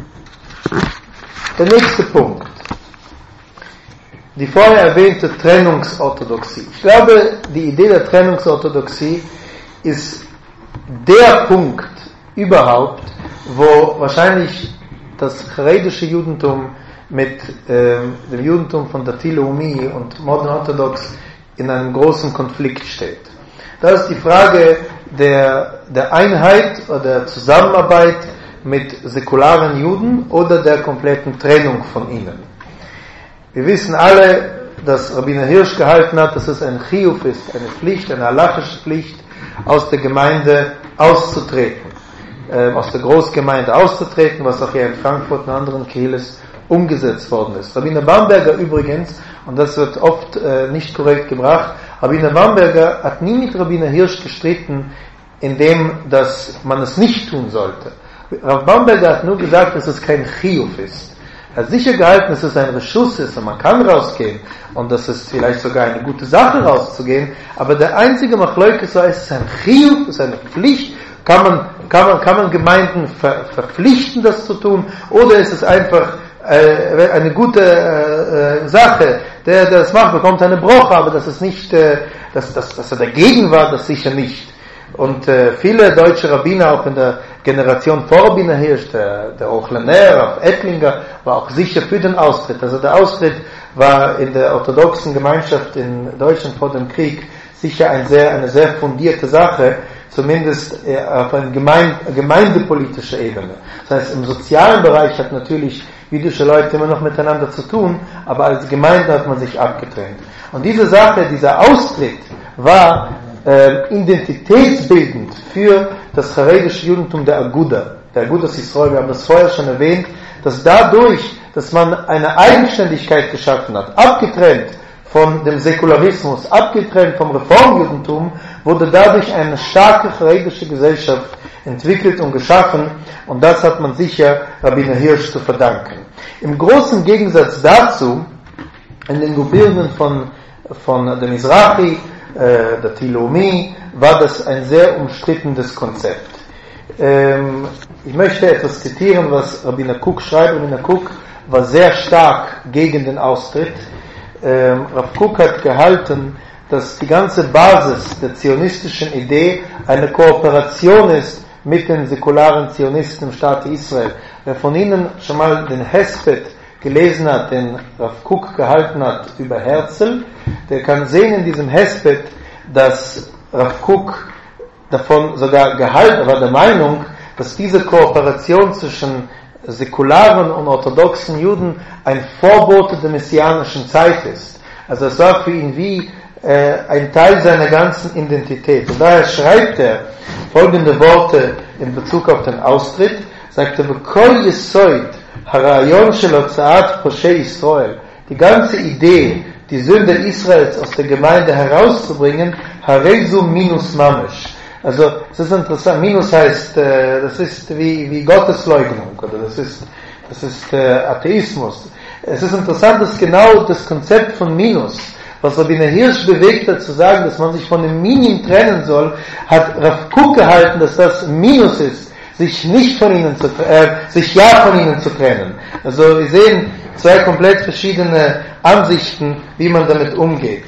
Der nächste Punkt. Die vorher erwähnte Trennungsorthodoxie. Ich glaube, die Idee der Trennungsorthodoxie ist der Punkt überhaupt, wo wahrscheinlich das charedische Judentum mit äh, dem Judentum von der Tilomie und Modern Orthodox in einem großen Konflikt steht. Das ist die Frage der, der Einheit oder der Zusammenarbeit mit säkularen Juden oder der kompletten Trennung von ihnen. Wir wissen alle, dass Rabbiner Hirsch gehalten hat, dass es ein Chiyuv ist, eine Pflicht, eine halachische Pflicht, aus der Gemeinde auszutreten, äh, aus der Großgemeinde auszutreten, was auch hier in Frankfurt und anderen Kehles umgesetzt worden ist. Rabbiner Bamberger übrigens, und das wird oft äh, nicht korrekt gebracht, Rabbiner Bamberger hat nie mit Rabbiner Hirsch gestritten, indem dass man es nicht tun sollte. Rav Bamberger hat nur gesagt, dass es kein Chiyuv ist. Er hat sicher gehalten, dass es ein Reschuss ist und man kann rausgehen und dass es vielleicht sogar eine gute Sache rauszugehen, aber der einzige Machleukes war, es ist ein Chiyuv, es ist eine Pflicht, kann man, kann man, kann man Gemeinden ver, verpflichten, das zu tun, oder ist es einfach äh, eine gute äh, Sache, der, der das macht, bekommt eine Broche, aber das ist nicht, äh, dass, dass, dass er dagegen war, das sicher nicht. Und äh, viele deutsche Rabbiner, auch in der Generation vor Rabbiner Hirsch, der, der Ochlaner, auch Ettlinger, war auch sicher für den Austritt. Also der Austritt war in der orthodoxen Gemeinschaft in Deutschland vor dem Krieg sicher ein sehr, eine sehr fundierte Sache, zumindest äh, auf einer Gemeinde, gemeindepolitischer Ebene. Das heißt, im sozialen Bereich hat natürlich jüdische Leute immer noch miteinander zu tun, aber als Gemeinde hat man sich abgetrennt. Und diese Sache, dieser Austritt war äh, identitätsbildend für das charedische Judentum der Aguda, der Agudas Yisrael. Wir haben das vorher schon erwähnt, dass dadurch, dass man eine Eigenständigkeit geschaffen hat, abgetrennt von dem Säkularismus, abgetrennt vom Reformjudentum, wurde dadurch eine starke charedische Gesellschaft entwickelt und geschaffen, und das hat man sicher Rabbiner Hirsch zu verdanken. Im großen Gegensatz dazu, in den Gebilden von, von der Mizrahi, äh, der Tilomi, war das ein sehr umstrittenes Konzept. Ähm, ich möchte etwas zitieren, was Rabbiner Kook schreibt. Rabbiner Kook war sehr stark gegen den Austritt. Ähm, Rav Kook hat gehalten, dass die ganze Basis der zionistischen Idee eine Kooperation ist mit den säkularen Zionisten im Staat Israel. Wer von Ihnen schon mal den Hesped gelesen hat, den Rav Kook gehalten hat über Herzl, der kann sehen in diesem Hesped, dass Rav Kook davon sogar gehalten war, der Meinung, dass diese Kooperation zwischen säkularen und orthodoxen Juden ein Vorbote der messianischen Zeit ist. Also es war für ihn wie äh, ein Teil seiner ganzen Identität. Und daher schreibt er folgende Worte in Bezug auf den Austritt, sagt er, V'kol Yesoid harayon shel hotzaat poshei Israel, die ganze Idee, die Sünde Israels aus der Gemeinde herauszubringen, harezu minus mamesh. Also, es ist interessant, minus heißt, äh, das ist wie, wie Gottesleugnung, oder das ist, das ist äh, Atheismus. Es ist interessant, dass genau das Konzept von Minus, was Rabbiner Hirsch bewegt hat, zu sagen, dass man sich von dem Minim trennen soll, hat Rav Kook gehalten, dass das Minus ist, sich nicht von ihnen zu, äh, sich ja von ihnen zu trennen. Also, wir sehen zwei komplett verschiedene Ansichten, wie man damit umgeht.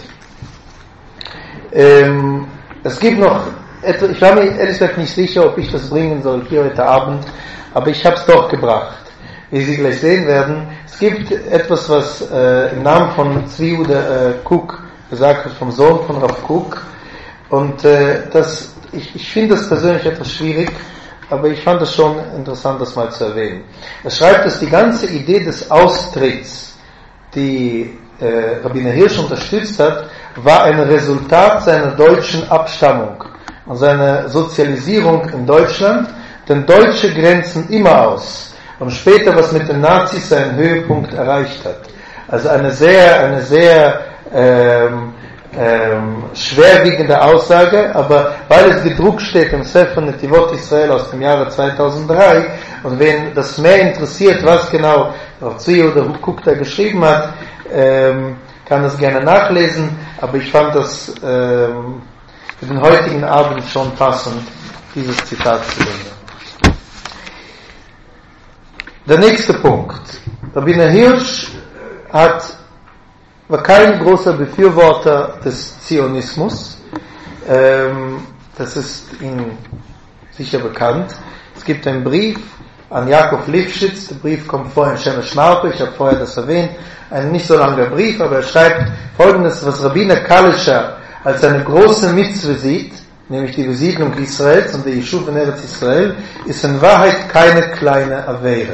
Ähm, es gibt noch ich war mir ehrlich gesagt nicht sicher, ob ich das bringen soll hier heute Abend, aber ich habe es doch gebracht, wie Sie gleich sehen werden. Es gibt etwas, was äh, im Namen von Zvi Yehuda äh, Kook gesagt wird, vom Sohn von Rav Kook, und äh, das, ich, ich finde das persönlich etwas schwierig, aber ich fand es schon interessant, das mal zu erwähnen. Er schreibt, dass die ganze Idee des Austritts, die äh, Rabbiner Hirsch unterstützt hat, war ein Resultat seiner deutschen Abstammung und seine Sozialisierung in Deutschland, denn Deutsche grenzen immer aus und später, was mit den Nazis seinen Höhepunkt erreicht hat. Also eine sehr, eine sehr ähm, ähm, schwerwiegende Aussage, aber weil es gedruckt steht im Sefer Netivot Israel aus dem Jahre zweitausenddrei, und wen das mehr interessiert, was genau Rav Zvi oder Kook da geschrieben hat, ähm, kann das gerne nachlesen, aber ich fand das ähm, für den heutigen Abend schon passend, dieses Zitat zu nehmen. Der nächste Punkt. Rabbiner Hirsch hat, war kein großer Befürworter des Zionismus. Ähm, das ist Ihnen sicher bekannt. Es gibt einen Brief an Jakob Lifshitz. Der Brief kommt vor in Shemesh Marto. Ich habe vorher das erwähnt. Ein nicht so langer Brief, aber er schreibt Folgendes, was Rabbiner Kalischer als eine große Mitzwe sieht, nämlich die Besiedlung Israels und der Yeshuv in Eretz Israel, ist in Wahrheit keine kleine Avere.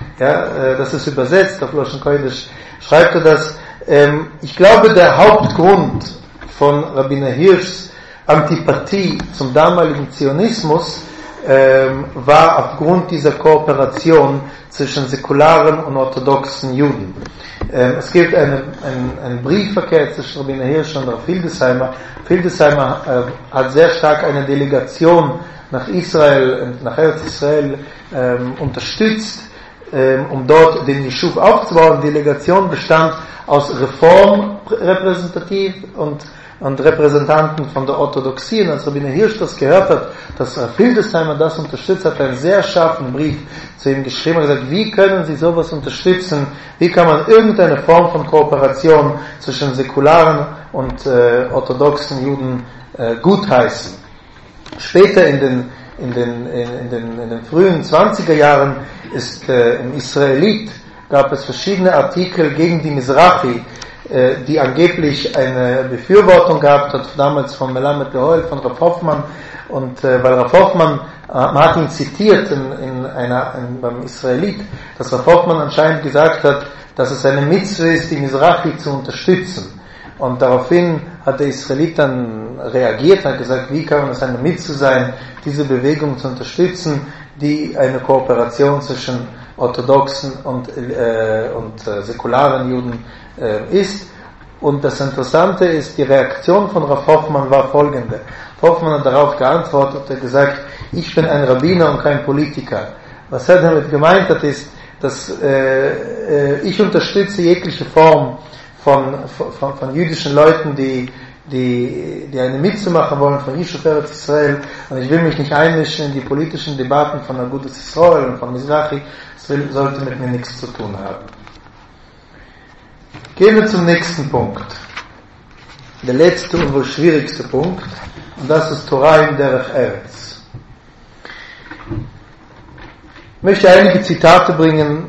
Ja, äh, das ist übersetzt, auf Loshen Kodesh schreibt er das. Ähm, ich glaube, der Hauptgrund von Rabbiner Hirschs Antipathie zum damaligen Zionismus ähm, war aufgrund dieser Kooperation zwischen säkularen und orthodoxen Juden. Ähm, es gibt eine, ein, einen Briefverkehr zwischen Rabbiner Hirsch und Rav Hildesheimer. Hildesheimer äh, hat sehr stark eine Delegation nach Israel, nach Eretz Israel ähm, unterstützt, ähm, um dort den Yishuv aufzubauen. Die Delegation bestand aus Reformrepräsentativ und und Repräsentanten von der Orthodoxie. Und als Rabbiner Hirsch das gehört hat, dass Rav Hildesheimer das unterstützt, hat er einen sehr scharfen Brief zu ihm geschrieben und gesagt, wie können Sie sowas unterstützen? Wie kann man irgendeine Form von Kooperation zwischen säkularen und äh, orthodoxen Juden äh, gutheißen? Später in den, in den, in, in den, in den frühen zwanziger Jahren ist äh, im Israelit gab es verschiedene Artikel gegen die Mizrahi, die angeblich eine Befürwortung gehabt hat, damals von Melamed Lehoel, von Rav Hoffman, und äh, weil Rav Hoffman, äh, man hat ihn zitiert in, in einer, in, beim Israelit, dass Rav Hoffman anscheinend gesagt hat, dass es eine Mitzvah ist, die Mizrahi zu unterstützen. Und daraufhin hat der Israelit dann reagiert, hat gesagt, wie kann es eine Mitzvah sein, diese Bewegung zu unterstützen, die eine Kooperation zwischen orthodoxen und, äh, und äh, säkularen Juden ist. Und das Interessante ist, die Reaktion von Rav Hoffman war folgende. Rav Hoffman hat darauf geantwortet, er hat gesagt, ich bin ein Rabbiner und kein Politiker. Was er damit gemeint hat, ist, dass äh, ich unterstütze jegliche Form von, von, von jüdischen Leuten, die, die, die eine Mitzvah machen wollen von Yishuv Eretz Israel, und ich will mich nicht einmischen in die politischen Debatten von Agudas Israel und von Mizrahi. Das will, sollte mit mir nichts zu tun haben. Gehen wir zum nächsten Punkt. Der letzte und wohl schwierigste Punkt. Und das ist Torah im Derech Eretz. Ich möchte einige Zitate bringen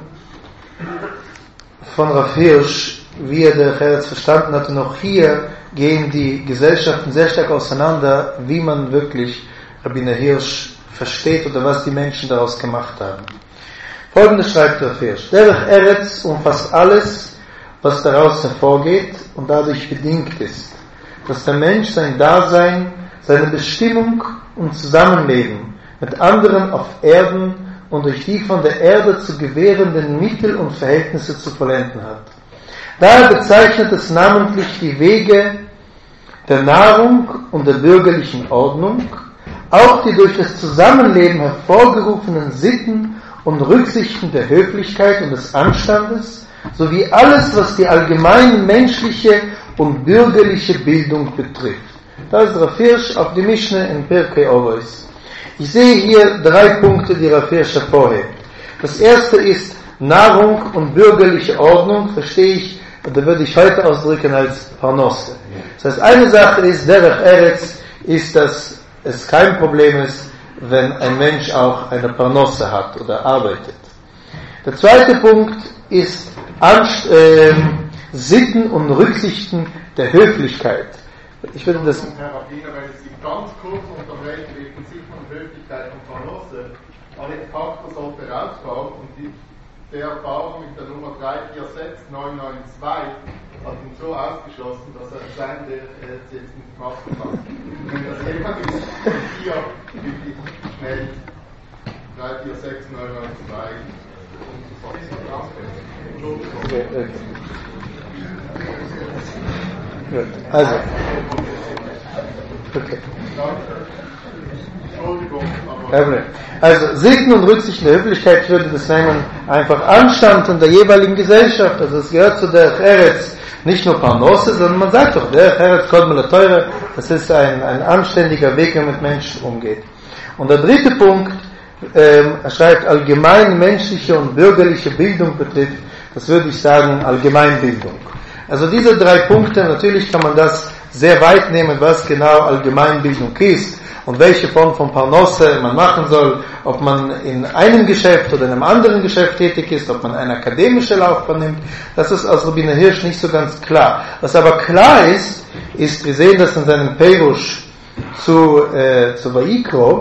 von Rav Hirsch, wie er Derech Eretz verstanden hat. Und auch hier gehen die Gesellschaften sehr stark auseinander, wie man wirklich Rabbiner Hirsch versteht oder was die Menschen daraus gemacht haben. Folgendes schreibt Rav Hirsch. Derech Eretz umfasst alles, was daraus hervorgeht und dadurch bedingt ist, dass der Mensch sein Dasein, seine Bestimmung und Zusammenleben mit anderen auf Erden und durch die von der Erde zu gewährenden Mittel und Verhältnisse zu vollenden hat. Daher bezeichnet es namentlich die Wege der Nahrung und der bürgerlichen Ordnung, auch die durch das Zusammenleben hervorgerufenen Sitten und Rücksichten der Höflichkeit und des Anstandes, sowie alles, was die allgemeine menschliche und bürgerliche Bildung betrifft. Das ist Rav Hirsch auf die Mischne in Pirkei Avos. Ich sehe hier drei Punkte, die Rav Hirsch hervorhebt. Das erste ist Nahrung und bürgerliche Ordnung, verstehe ich, oder würde ich heute ausdrücken als Parnosse. Das heißt, eine Sache ist, Derech Eretz, ist, dass es kein Problem ist, wenn ein Mensch auch eine Parnosse hat oder arbeitet. Der zweite Punkt ist Anst- äh, Sitten und Rücksichten der Höflichkeit. Ich würde das... Herr Rabbiner, wenn ich Sie ganz kurz unterbreche, wegen Sitten und Höflichkeit und Parnosse, alle Faktor sollte rausfallen und die, der Erfahrung mit der Nummer drei vier sechs neun neun zwei hat ihn so ausgeschossen, dass er sein der jetzt nicht machen kann. Wenn das jemand ist, hier wirklich schnell drei vier sechs neun neun zwei Okay, okay. Gut, also. Okay. Also, Sitten und Rücksicht der Höflichkeit, ich würde das nennen, einfach Anstand in der jeweiligen Gesellschaft. Also, es gehört zu der Eretz nicht nur Parnosse, sondern man sagt doch, der Eretz Kodmel Teure, das ist ein, ein anständiger Weg, wie man mit Menschen umgeht. Und der dritte Punkt, ähm, er schreibt, allgemein menschliche und bürgerliche Bildung betrifft, das würde ich sagen, Allgemeinbildung. Also diese drei Punkte, natürlich kann man das sehr weit nehmen, was genau Allgemeinbildung ist und welche Form von Parnosse man machen soll, ob man in einem Geschäft oder in einem anderen Geschäft tätig ist, ob man eine akademische Laufbahn nimmt, das ist aus Rabbiner Hirsch nicht so ganz klar. Was aber klar ist, ist, wir sehen das in seinem Perush zu, äh, zu Vayikro,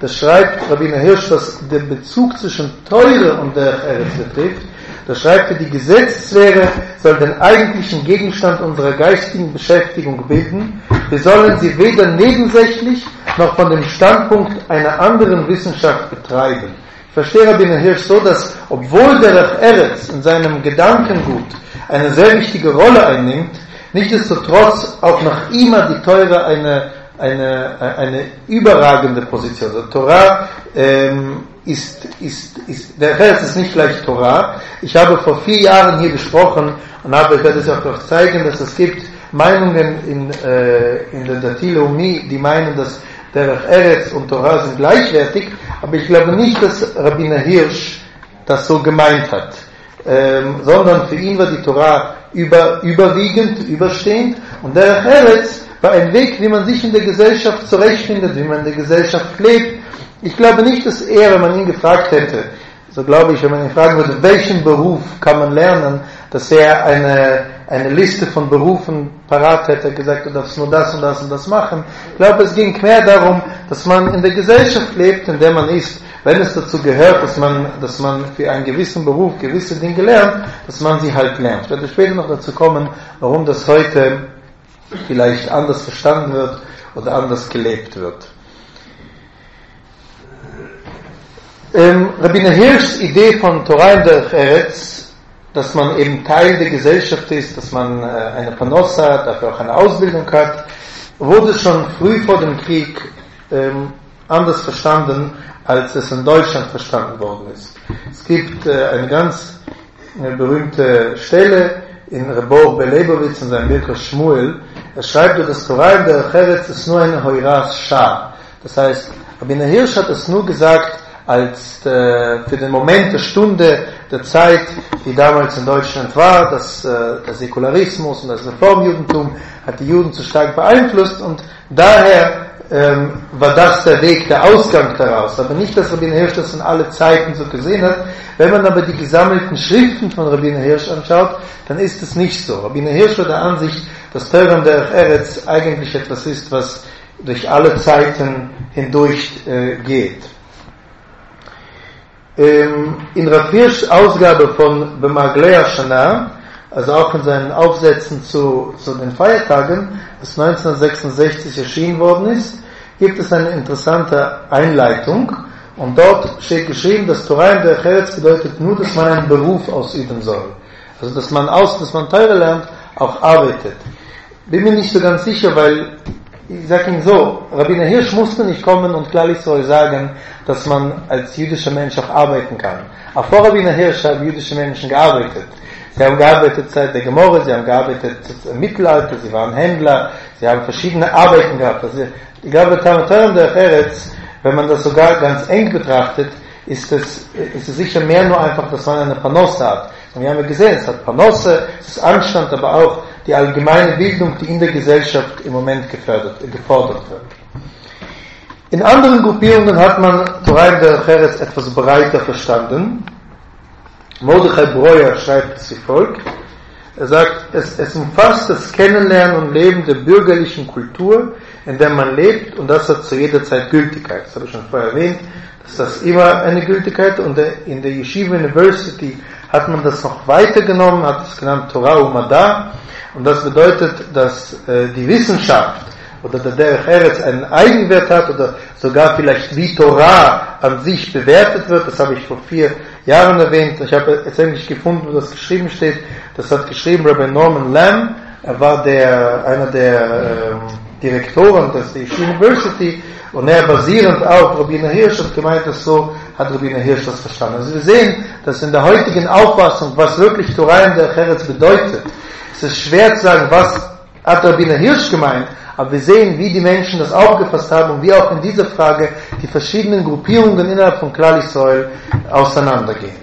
das schreibt Rabbiner Hirsch, was den Bezug zwischen Teure und Derech Eretz betrifft. Da schreibt er, die Gesetzeslehre soll den eigentlichen Gegenstand unserer geistigen Beschäftigung bilden. Wir sollen sie weder nebensächlich noch von dem Standpunkt einer anderen Wissenschaft betreiben. Ich verstehe Rabbiner Hirsch so, dass obwohl Derech Eretz in seinem Gedankengut eine sehr wichtige Rolle einnimmt, nichtsdestotrotz auch nach ihm hat die Teure eine, eine, eine überragende Position. Also Torah ähm, ist, ist, ist, Derech Eretz ist nicht gleich Torah. Ich habe vor vier Jahren hier gesprochen und habe, ich werde es auch noch zeigen, dass es gibt Meinungen in, äh, in der Dati Leumi, die meinen, dass Derech Eretz und Torah sind gleichwertig, aber ich glaube nicht, dass Rabbiner Hirsch das so gemeint hat, ähm, sondern für ihn war die Torah über, überwiegend, überstehend und Derech Eretz war ein Weg, wie man sich in der Gesellschaft zurechtfindet, wie man in der Gesellschaft lebt. Ich glaube nicht, dass er, wenn man ihn gefragt hätte, so glaube ich, wenn man ihn fragen würde, welchen Beruf kann man lernen, dass er eine, eine Liste von Berufen parat hätte, gesagt, du darfst nur das und das und das machen. Ich glaube, es ging mehr darum, dass man in der Gesellschaft lebt, in der man ist, wenn es dazu gehört, dass man, dass man für einen gewissen Beruf gewisse Dinge lernt, dass man sie halt lernt. Ich werde später noch dazu kommen, warum das heute vielleicht anders verstanden wird oder anders gelebt wird. Ähm, Rabbiner Hirschs Idee von Torah und Derech Eretz, dass man eben Teil der Gesellschaft ist, dass man äh, eine Panossa hat, dafür auch eine Ausbildung hat, wurde schon früh vor dem Krieg ähm, anders verstanden, als es in Deutschland verstanden worden ist. Es gibt äh, eine ganz eine berühmte Stelle in Rebor Belebowitz in seinem Birkas Shmuel. Er schreibt, dass Torah und Derech Eretz ist nur eine Heuras Schar. Das heißt, Rabbiner Hirsch hat es nur gesagt, als äh, für den Moment der Stunde der Zeit, die damals in Deutschland war, dass äh, der Säkularismus und das Reformjudentum hat die Juden zu stark beeinflusst und daher ähm, war das der Weg, der Ausgang daraus. Aber nicht, dass Rabbiner Hirsch das in alle Zeiten so gesehen hat. Wenn man aber die gesammelten Schriften von Rabbiner Hirsch anschaut, dann ist es nicht so. Rabbiner Hirsch war der Ansicht, dass Torah und Derech Eretz eigentlich etwas ist, was durch alle Zeiten hindurch äh, geht. In Rav Hirschs Ausgabe von B'Maglei HaShana, also auch in seinen Aufsätzen zu, zu den Feiertagen, das neunzehnhundertsechsundsechzig erschienen worden ist, gibt es eine interessante Einleitung und dort steht geschrieben, dass Torah und Derech Eretz bedeutet nur, dass man einen Beruf ausüben soll. Also dass man aus, dass man Teure lernt, auch arbeitet. Bin mir nicht so ganz sicher, weil ich sage Ihnen so, Rabbiner Hirsch musste nicht kommen und klar soll sagen, dass man als jüdischer Mensch auch arbeiten kann. Auch vor Rabbiner Hirsch haben jüdische Menschen gearbeitet. Sie haben gearbeitet seit der Gemorre, sie haben gearbeitet im Mittelalter, sie waren Händler, sie haben verschiedene Arbeiten gehabt. Also ich glaube, Torah und Derech Eretz, wenn man das sogar ganz eng betrachtet, ist es, ist es sicher mehr nur einfach, dass man eine Panosse hat. Und wir haben ja gesehen, es hat Panosse, es ist Anstand, aber auch die allgemeine Bildung, die in der Gesellschaft im Moment gefördert, gefordert wird. In anderen Gruppierungen hat man Torah und Derech Eretz etwas breiter verstanden. Mordechai Breuer schreibt es wie folgt. Er sagt, es, es umfasst das Kennenlernen und Leben der bürgerlichen Kultur, in der man lebt, und das hat zu jeder Zeit Gültigkeit. Das habe ich schon vorher erwähnt, dass das immer eine Gültigkeit hat, und in der Yeshiva University hat man das noch weitergenommen, hat es genannt Torah Umada, und das bedeutet, dass äh, die Wissenschaft oder der Derech Eretz einen Eigenwert hat oder sogar vielleicht wie Torah an sich bewertet wird. Das habe ich vor vier Jahren erwähnt. Ich habe jetzt endlich gefunden, wo das geschrieben steht. Das hat geschrieben Rabbi Norman Lamb. Er war der, einer der ähm, Direktoren des Yeshiva University und er basierend auf Rabbiner Hirsch hat gemeint, dass so hat Rabbiner Hirsch das verstanden. Also wir sehen, dass in der heutigen Auffassung, was wirklich Torah und Derech Eretz bedeutet, es ist schwer zu sagen, was hat Rabbiner Hirsch gemeint, aber wir sehen, wie die Menschen das aufgefasst haben und wie auch in dieser Frage die verschiedenen Gruppierungen innerhalb von Klal Yisrael auseinandergehen.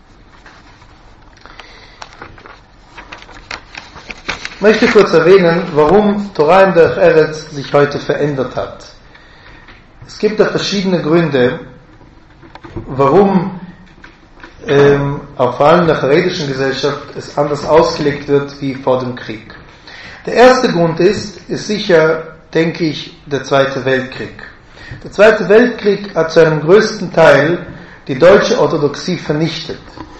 Ich möchte kurz erwähnen, warum Torah und Derech Eretz sich heute verändert hat. Es gibt da verschiedene Gründe, warum ähm, auch vor allem in der charedischen Gesellschaft es anders ausgelegt wird wie vor dem Krieg. Der erste Grund ist, ist sicher, denke ich, der Zweite Weltkrieg. Der Zweite Weltkrieg hat zu einem größten Teil die deutsche Orthodoxie vernichtet.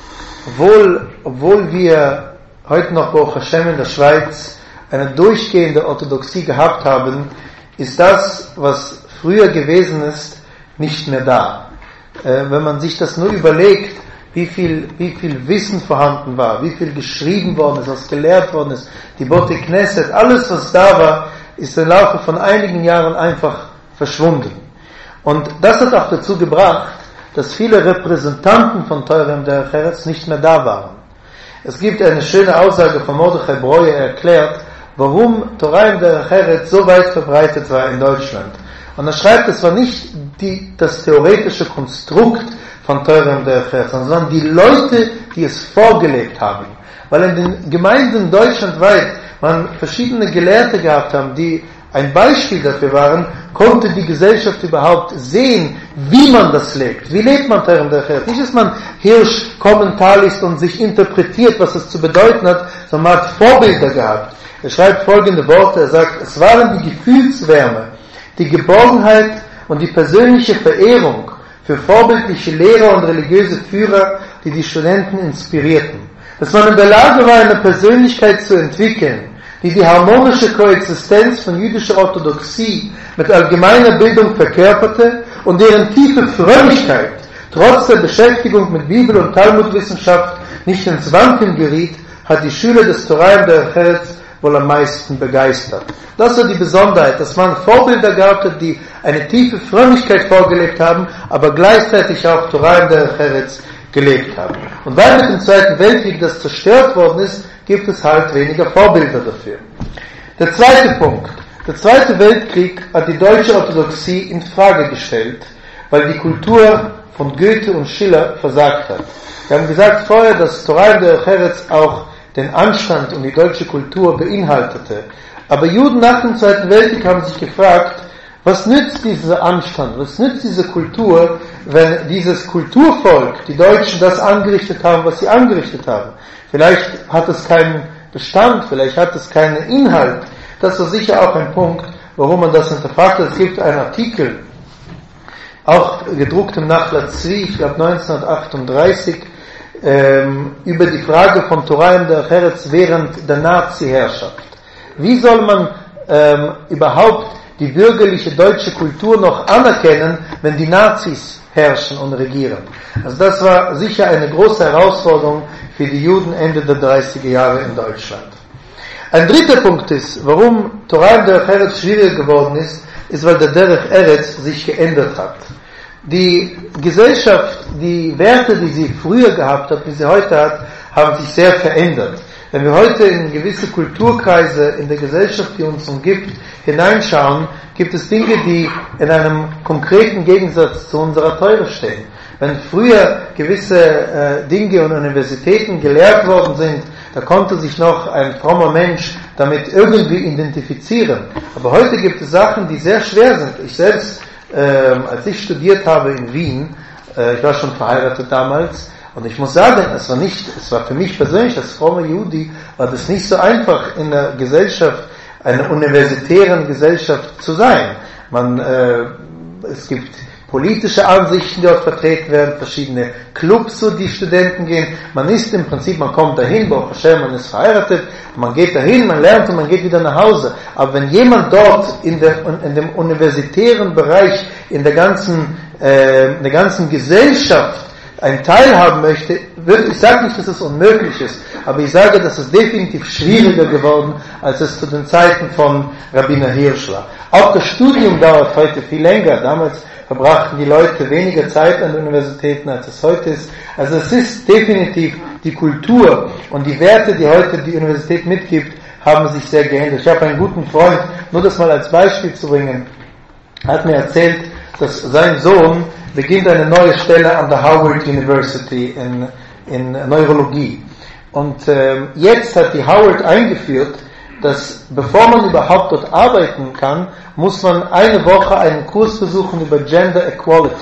Obwohl, obwohl wir heute noch Baruch Hashem in der Schweiz eine durchgehende Orthodoxie gehabt haben, ist das, was früher gewesen ist, nicht mehr da. Äh, wenn man sich das nur überlegt, wie viel, wie viel Wissen vorhanden war, wie viel geschrieben worden ist, was gelehrt worden ist, die Bote Knesset, alles was da war, ist im Laufe von einigen Jahren einfach verschwunden. Und das hat auch dazu gebracht, dass viele Repräsentanten von Teurem Derech Eretz nicht mehr da waren. Es gibt eine schöne Aussage von Mordechai Breuer, er erklärt, warum Teurem Derech Eretz so weit verbreitet war in Deutschland. Und er schreibt, es war nicht die, das theoretische Konstrukt von Teurem Derech Eretz, sondern die Leute, die es vorgelebt haben. Weil in den Gemeinden deutschlandweit man verschiedene Gelehrte gehabt haben, die ein Beispiel dafür waren, konnte die Gesellschaft überhaupt sehen, wie man das lebt. Wie lebt man Teurem Derech Eretz? Nicht, dass man Hirsch Kommentar liest und sich interpretiert, was es zu bedeuten hat, sondern man hat Vorbilder gehabt. Er schreibt folgende Worte, er sagt, es waren die Gefühlswärme, die Geborgenheit und die persönliche Verehrung für vorbildliche Lehrer und religiöse Führer, die die Studenten inspirierten. Dass man in der Lage war, eine Persönlichkeit zu entwickeln, die die harmonische Koexistenz von jüdischer Orthodoxie mit allgemeiner Bildung verkörperte und deren tiefe Frömmigkeit trotz der Beschäftigung mit Bibel- und Talmudwissenschaft nicht ins Wanken geriet, hat die Schüler des Teurem Derech Eretz wohl am meisten begeistert. Das war die Besonderheit, dass man Vorbilder gehabt hat, die eine tiefe Frömmigkeit vorgelebt haben, aber gleichzeitig auch Teurem Derech Eretz gelebt haben. Und weil mit dem Zweiten Weltkrieg das zerstört worden ist, gibt es halt weniger Vorbilder dafür. Der zweite Punkt. Der Zweite Weltkrieg hat die deutsche Orthodoxie in Frage gestellt, weil die Kultur von Goethe und Schiller versagt hat. Wir haben gesagt vorher, dass Teurem Derech Eretz auch den Anstand und die deutsche Kultur beinhaltete. Aber Juden nach dem Zweiten Weltkrieg haben sich gefragt, was nützt dieser Anstand, was nützt diese Kultur, wenn dieses Kulturvolk, die Deutschen, das angerichtet haben, was sie angerichtet haben. Vielleicht hat es keinen Bestand, vielleicht hat es keinen Inhalt. Das war sicher auch ein Punkt, warum man das hinterfragt hat. Es gibt einen Artikel, auch gedruckt im Nachlass Zwi, ich glaube neunzehnhundertachtunddreißig, ähm, über die Frage von Teurem Derech Eretz während der Nazi-Herrschaft. Wie soll man ähm, überhaupt die bürgerliche deutsche Kultur noch anerkennen, wenn die Nazis herrschen und regieren? Also das war sicher eine große Herausforderung für die Juden Ende der dreißiger Jahre in Deutschland. Ein dritter Punkt ist, warum Teurem Derech Eretz schwieriger geworden ist, ist, weil der Derech Eretz sich geändert hat. Die Gesellschaft, die Werte, die sie früher gehabt hat, die sie heute hat, haben sich sehr verändert. Wenn wir heute in gewisse Kulturkreise in der Gesellschaft, die uns umgibt, hineinschauen, gibt es Dinge, die in einem konkreten Gegensatz zu unserer Teure stehen. Wenn früher gewisse äh, Dinge und Universitäten gelehrt worden sind, da konnte sich noch ein frommer Mensch damit irgendwie identifizieren. Aber heute gibt es Sachen, die sehr schwer sind. Ich selbst, äh, als ich studiert habe in Wien, äh, ich war schon verheiratet damals, und ich muss sagen, es war nicht, es war für mich persönlich, als frommer Judi, war das nicht so einfach in der Gesellschaft, einer universitären Gesellschaft zu sein. Man, äh, es gibt politische Ansichten, die dort vertreten werden, verschiedene Clubs, zu die Studenten gehen. Man ist im Prinzip, man kommt dahin, Baruch Hashem, man ist verheiratet, man geht dahin, man lernt und man geht wieder nach Hause. Aber wenn jemand dort in, der, in dem universitären Bereich, in der ganzen, äh, in der ganzen Gesellschaft einen Teil haben möchte, wird, ich sage nicht, dass es unmöglich ist, aber ich sage, dass es definitiv schwieriger geworden, als es zu den Zeiten von Rabbiner Hirsch war. Auch das Studium dauert heute viel länger. Damals verbrachten die Leute weniger Zeit an den Universitäten, als es heute ist. Also es ist definitiv die Kultur und die Werte, die heute die Universität mitgibt, haben sich sehr geändert. Ich habe einen guten Freund, nur das mal als Beispiel zu bringen, hat mir erzählt, dass sein Sohn beginnt eine neue Stelle an der Howard University in, in Neurologie. Und ähm, jetzt hat die Howard eingeführt, dass bevor man überhaupt dort arbeiten kann, muss man eine Woche einen Kurs besuchen über Gender Equality.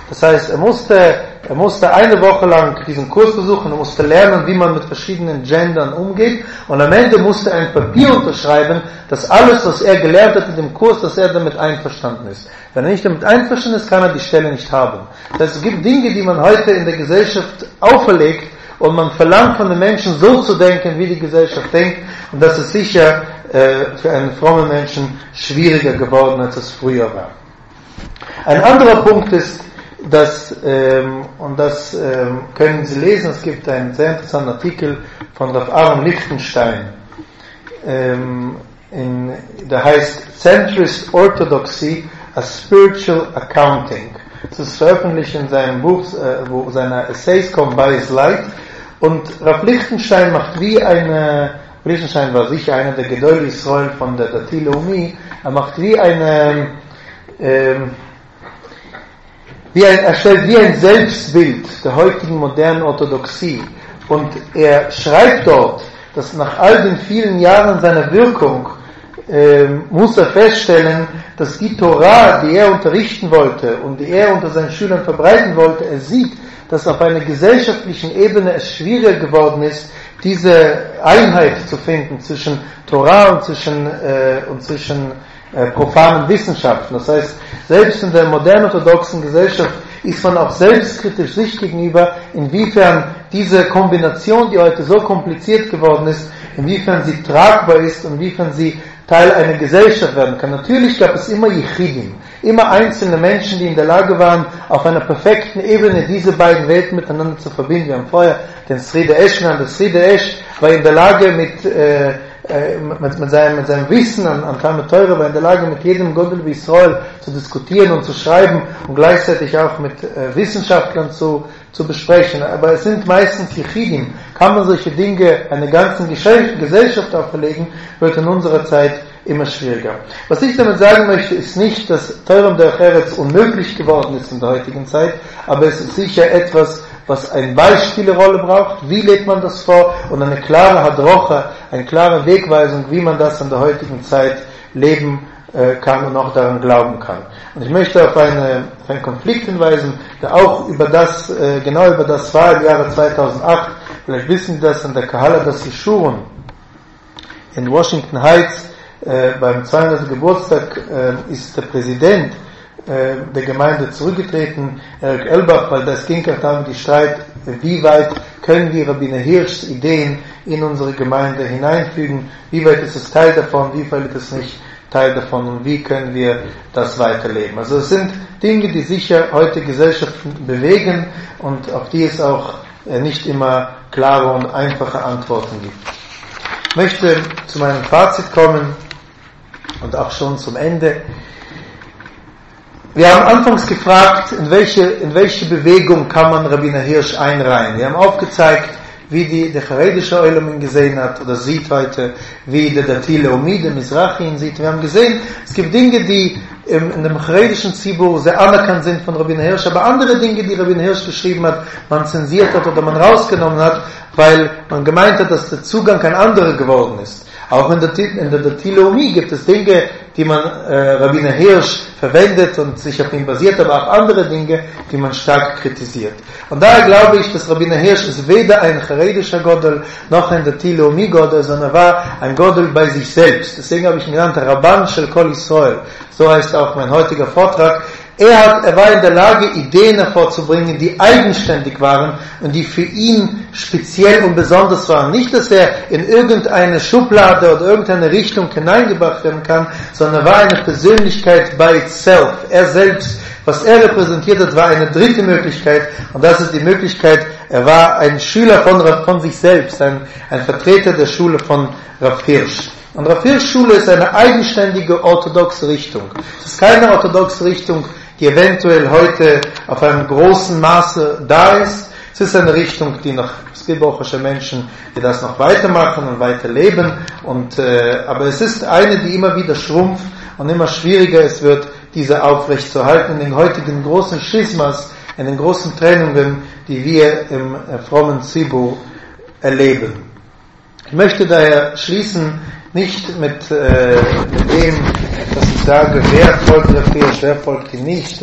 Das heißt, er musste, er musste eine Woche lang diesen Kurs besuchen, er musste lernen, wie man mit verschiedenen Gendern umgeht, und am Ende musste er ein Papier unterschreiben, dass alles, was er gelernt hat in dem Kurs, dass er damit einverstanden ist. Wenn er nicht damit einverstanden ist, kann er die Stelle nicht haben. Das heißt, es gibt Dinge, die man heute in der Gesellschaft auferlegt, und man verlangt von den Menschen, so zu denken, wie die Gesellschaft denkt, und das ist sicher äh, für einen frommen Menschen schwieriger geworden, als es früher war. Ein anderer Punkt ist, dass, ähm, und das ähm, können Sie lesen, es gibt einen sehr interessanten Artikel von Rav Aaron Lichtenstein, ähm, in, der heißt Centrist Orthodoxy, a Spiritual Accounting. Das ist veröffentlicht in seinem Buch, äh, wo seine Essays kommen, by his light. Und Rav Lichtenstein macht wie eine, Lichtenstein war sicher einer der Gedol Israel von der Dati Leumi, er macht wie eine, ähm, wie ein, er stellt wie ein Selbstbild der heutigen modernen Orthodoxie. Und er schreibt dort, dass nach all den vielen Jahren seiner Wirkung äh, muss er feststellen, dass die Torah, die er unterrichten wollte und die er unter seinen Schülern verbreiten wollte, er sieht, dass auf einer gesellschaftlichen Ebene es schwieriger geworden ist, diese Einheit zu finden zwischen Torah und zwischen, äh, und zwischen äh, profanen Wissenschaften. Das heißt, selbst in der modernen orthodoxen Gesellschaft ist man auch selbstkritisch sich gegenüber, inwiefern diese Kombination, die heute so kompliziert geworden ist, inwiefern sie tragbar ist und inwiefern sie Teil einer Gesellschaft werden kann. Natürlich gab es immer Yechidim, immer einzelne Menschen, die in der Lage waren, auf einer perfekten Ebene diese beiden Welten miteinander zu verbinden. Wir haben vorher den Sride Esh genannt. Der Sride Esh war in der Lage, mit, äh, mit, mit, seinem, mit seinem Wissen an, an Talmud Teure, war in der Lage, mit jedem Godel wie Israel zu diskutieren und zu schreiben und gleichzeitig auch mit äh, Wissenschaftlern zu, zu besprechen. Aber es sind meistens Yechidim. Kann man solche Dinge einer ganzen Gesellschaft auferlegen, wird in unserer Zeit immer schwieriger. Was ich damit sagen möchte, ist nicht, dass Teurem der Eretz unmöglich geworden ist in der heutigen Zeit, aber es ist sicher etwas, was eine Beispielrolle braucht. Wie legt man das vor? Und eine klare Hadrocha, eine klare Wegweisung, wie man das in der heutigen Zeit leben äh, kann und auch daran glauben kann. Und ich möchte auf, eine, auf einen Konflikt hinweisen, der auch über das, äh, genau über das war im Jahre zweitausendacht. Vielleicht wissen Sie das, in der Kahala das Yeshurun in Washington Heights, äh, beim zweihundertsten Geburtstag, äh, ist der Präsident äh, der Gemeinde zurückgetreten, Eric Elbach, weil das ging auch damit die Streit, wie weit können wir Rabbiner Hirschs Ideen in unsere Gemeinde hineinfügen, wie weit ist es Teil davon, wie weit ist es nicht Teil davon und wie können wir das weiterleben. Also es sind Dinge, die sicher heute Gesellschaften bewegen und auf die es auch äh, nicht immer klare und einfache Antworten gibt. Ich möchte zu meinem Fazit kommen und auch schon zum Ende. Wir haben anfangs gefragt, in welche, in welche Bewegung kann man Rabbiner Hirsch einreihen. Wir haben aufgezeigt, wie die, der charedische Olam ihn gesehen hat oder sieht heute, wie der Dati Leumi, der Mizrachi ihn sieht. Wir haben gesehen, es gibt Dinge, die im, in dem charedischen Zibur sehr anerkannt sind von Rabbiner Hirsch, aber andere Dinge, die Rabbiner Hirsch geschrieben hat, man zensiert hat oder man rausgenommen hat, weil man gemeint hat, dass der Zugang ein anderer geworden ist. Auch in der, in der Dati Leumi gibt es Dinge, die man äh, Rabbiner Hirsch verwendet und sich auf ihn basiert, aber auch andere Dinge, die man stark kritisiert. Und daher glaube ich, dass Rabbiner Hirsch ist weder ein charedischer Godel noch ein Dati Leumi Godel, sondern war ein Godel bei sich selbst. Deswegen habe ich ihn genannt, Rabban Shel Kol Israel. So heißt auch mein heutiger Vortrag. Er, hat, er war in der Lage, Ideen hervorzubringen, die eigenständig waren und die für ihn speziell und besonders waren. Nicht, dass er in irgendeine Schublade oder irgendeine Richtung hineingebracht werden kann, sondern er war eine Persönlichkeit by itself. Er selbst, was er repräsentiert hat, war eine dritte Möglichkeit und das ist die Möglichkeit, er war ein Schüler von, von sich selbst, ein, ein Vertreter der Schule von Rav Hirsch. Und Rav Hirsch Schule ist eine eigenständige orthodoxe Richtung. Es ist keine orthodoxe Richtung, die eventuell heute auf einem großen Maße da ist. Es ist eine Richtung, die noch, es gibt auch Menschen, die das noch weitermachen und weiterleben. Und, äh, aber es ist eine, die immer wieder schrumpft und immer schwieriger es wird, diese aufrecht zu halten in den heutigen großen Schismas, in den großen Trennungen, die wir im äh, frommen Zibur erleben. Ich möchte daher schließen, nicht mit, äh, mit dem, dass ich sage, wer folgt Rav Hirsch, wer folgt ihm nicht und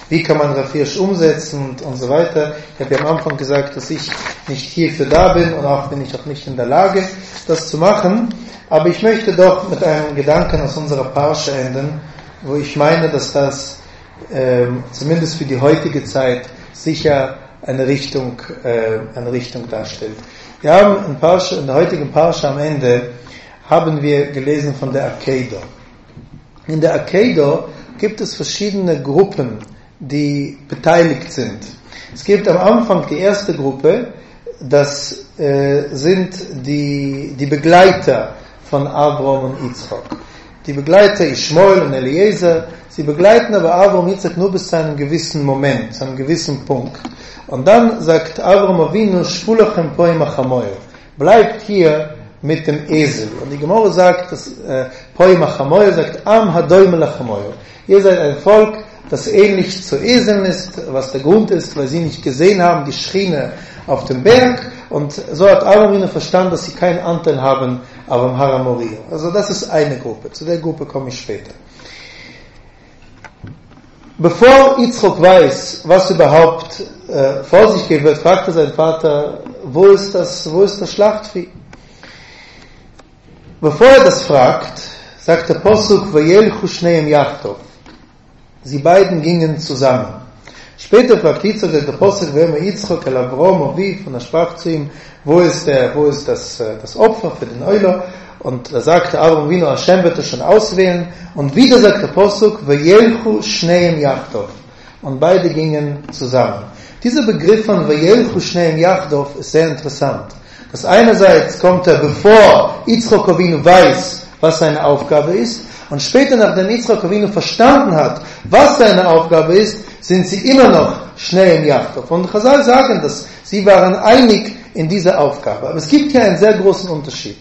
wie kann man Rav Hirsch umsetzen und, und so weiter. Ich habe ja am Anfang gesagt, dass ich nicht hierfür da bin und auch bin ich auch nicht in der Lage, das zu machen. Aber ich möchte doch mit einem Gedanken aus unserer Parsha enden, wo ich meine, dass das ähm, zumindest für die heutige Zeit sicher eine Richtung, äh, eine Richtung darstellt. Wir haben in, Parsha, in der heutigen Parsha am Ende haben wir gelesen von der Akedah. In der Akedah gibt es verschiedene Gruppen, die beteiligt sind. Es gibt am Anfang die erste Gruppe, das äh, sind die, die Begleiter von Abraham und Yitzchak. Die Begleiter Ishmael und Eliezer, sie begleiten aber Abraham und Yitzchak nur bis zu einem gewissen Moment, zu einem gewissen Punkt. Und dann sagt Abraham Avinu, Shpulachem poim achamoyer, bleibt hier mit dem Esel. Und die Gemara sagt, dass äh, poim achamoyer sagt, Am hadoym lachamoyer. Ihr seid ein Volk, das ähnlich zu Eseln ist, was der Grund ist, weil sie nicht gesehen haben, die Schrine auf dem Berg. Und so hat Abraham verstanden, dass sie keinen Anteil haben am Har HaMoriah. Also das ist eine Gruppe. Zu der Gruppe komme ich später. Bevor Yitzchak weiß, was überhaupt äh, vor sich gehen wird, fragte sein Vater, wo ist das, wo ist das Schlachtvieh? Bevor er das fragt, sagt der Posuk, Vayelchu shneim yachtov. Sie beiden gingen zusammen. Später fragt Yitzchak, der Posuk, wer mir Yitzchak, el Avraham, Aviv, und er sprach zu ihm, wo ist der, wo ist das, das Opfer für den Euler? Und da sagte Abraham Avinu, Hashem wird es schon auswählen. Und wieder sagt der Posuk, Vayelchu shneim yachtov. Und beide gingen zusammen. Dieser Begriff von Vayelchu shneim yachtov ist sehr interessant. Das einerseits kommt er, bevor Yitzchak Avinu weiß, was seine Aufgabe ist, und später, nachdem Yitzchak Avinu verstanden hat, was seine Aufgabe ist, sind sie immer noch schnell im Yachtov. Und Chazal sagen, dass sie waren einig in dieser Aufgabe. Aber es gibt hier einen sehr großen Unterschied.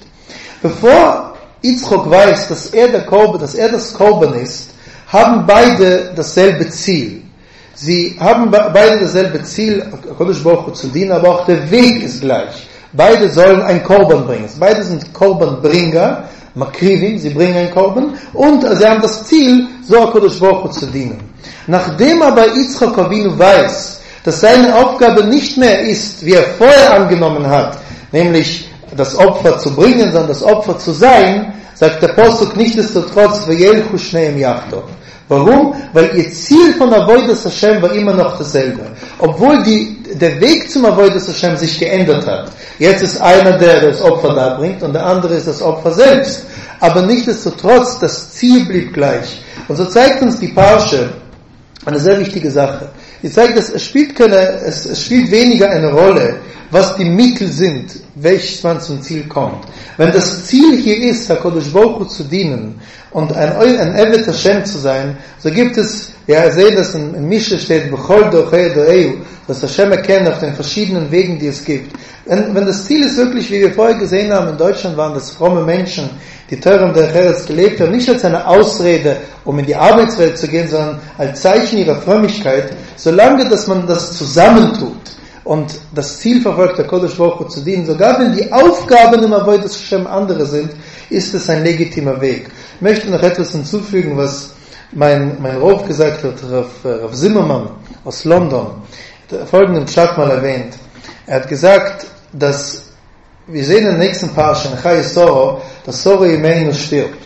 Bevor Yitzchak weiß, dass er der Korban, dass er das Korban ist, haben beide dasselbe Ziel. Sie haben beide dasselbe Ziel, Kodesh Baruch Hu zu dienen, aber auch der Weg ist gleich. Beide sollen ein Korban bringen. Beide sind Korbanbringer, Makrivim, sie bringen ein Korban, und sie haben das Ziel, so HaKadosh Baruch Hu zu dienen. Nachdem aber Yitzchak Avinu weiß, dass seine Aufgabe nicht mehr ist, wie er vorher angenommen hat, nämlich das Opfer zu bringen, sondern das Opfer zu sein, sagt der Posuk nichtsdestotrotz, Vayelchu shneim yachtov. Warum? Weil ihr Ziel von Avodas Hashem war immer noch dasselbe. Obwohl die, der Weg zum Avodas Hashem sich geändert hat. Jetzt ist einer, der das Opfer da bringt, und der andere ist das Opfer selbst. Aber nichtsdestotrotz, das Ziel blieb gleich. Und so zeigt uns die Parsha eine sehr wichtige Sache. Sie zeigt, dass es spielt keine, es, es spielt weniger eine Rolle, was die Mittel sind, welches man zum Ziel kommt. Wenn das Ziel hier ist, HaKadosh Baruch Hu zu dienen und ein, ein Evet Hashem zu sein, so gibt es, ja, ihr seht, dass in, in Mische steht, Bechol dochei doeu, dass Hashem erkennt auf den verschiedenen Wegen, die es gibt. Wenn, wenn das Ziel ist wirklich, wie wir vorher gesehen haben, in Deutschland waren das fromme Menschen, die Teurem der Eretz gelebt haben, nicht als eine Ausrede, um in die Arbeitswelt zu gehen, sondern als Zeichen ihrer Frömmigkeit, solange, dass man das zusammentut und das Ziel verfolgt, der Kodesh Baruch Hu zu dienen, sogar wenn die Aufgaben im Avodas Hashem andere sind, ist es ein legitimer Weg. Ich möchte noch etwas hinzufügen, was mein, mein Rav gesagt hat, Rav, Rav Zimmermann aus London, der folgenden Pshat mal erwähnt. Er hat gesagt, dass wir sehen in der nächsten Parsha, in Chai Soro, dass Soro Imeinu stirbt.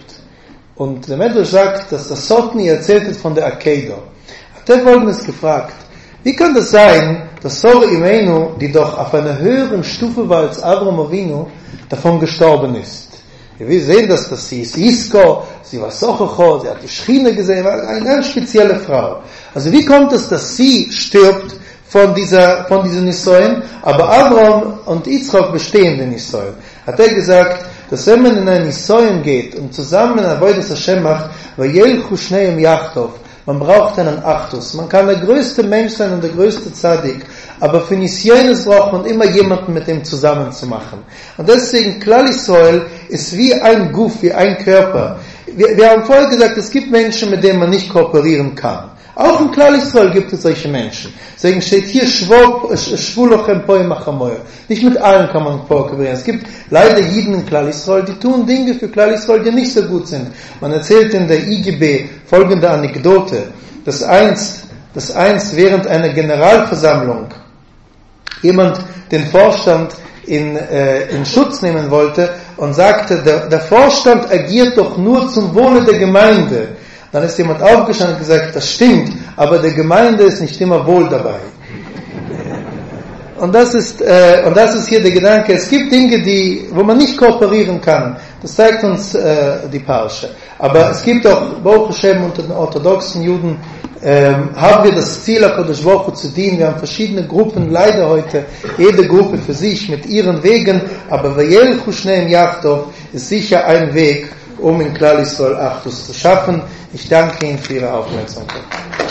Und der Medrash sagt, dass das Sotni erzählt wird von der Akedah. Hat er folgendes gefragt: Wie kann das sein, dass Soro Imeinu, die doch auf einer höheren Stufe war als Avraham Avinu, davon gestorben ist? Wir sehen, dass, dass sie ist Isko, sie war Sochocho, sie hat die Schrine gesehen, war eine ganz spezielle Frau. Also wie kommt es, dass sie stirbt von dieser, von diesen Nisoyen, aber Abraham und Yitzchak bestehen den Nisoyen? Hat er gesagt, dass wenn man in ein Nisoyen geht und zusammen Avodas Hashem macht, Vayelchu shneim yachtov, man braucht einen Achtus. Man kann der größte Mensch sein und der größte Tzadik, aber für Nisyones braucht man immer jemanden, mit dem zusammen zu machen. Und deswegen, Klal Yisrael ist wie ein Guf, wie ein Körper. Wir, wir haben vorher gesagt, es gibt Menschen, mit denen man nicht kooperieren kann. Auch in Klal Yisrael gibt es solche Menschen. Deswegen steht hier, Shvulochem poim achamoyer. Nicht mit allen kann man kooperieren. Es gibt leider Jiden in Klal Yisrael, die tun Dinge für Klal Yisrael, die nicht so gut sind. Man erzählt in der I G B folgende Anekdote, dass einst dass einst während einer Generalversammlung jemand den Vorstand in, äh, in Schutz nehmen wollte und sagte, der, der Vorstand agiert doch nur zum Wohle der Gemeinde. Dann ist jemand aufgestanden und gesagt, das stimmt, aber der Gemeinde ist nicht immer wohl dabei. Und das ist, äh, und das ist hier der Gedanke, es gibt Dinge, die, wo man nicht kooperieren kann. Das zeigt uns äh, die Parsche. Aber es gibt auch, Baruch Hashem, unter den orthodoxen Juden, ähm, haben wir das Ziel, HaKadosh Baruch Hu zu dienen. Wir haben verschiedene Gruppen, leider heute, jede Gruppe für sich, mit ihren Wegen. Aber Vayelchu Shneim Yachtov ist sicher ein Weg, um in Klal Yisrael Achdus zu schaffen. Ich danke Ihnen für Ihre Aufmerksamkeit.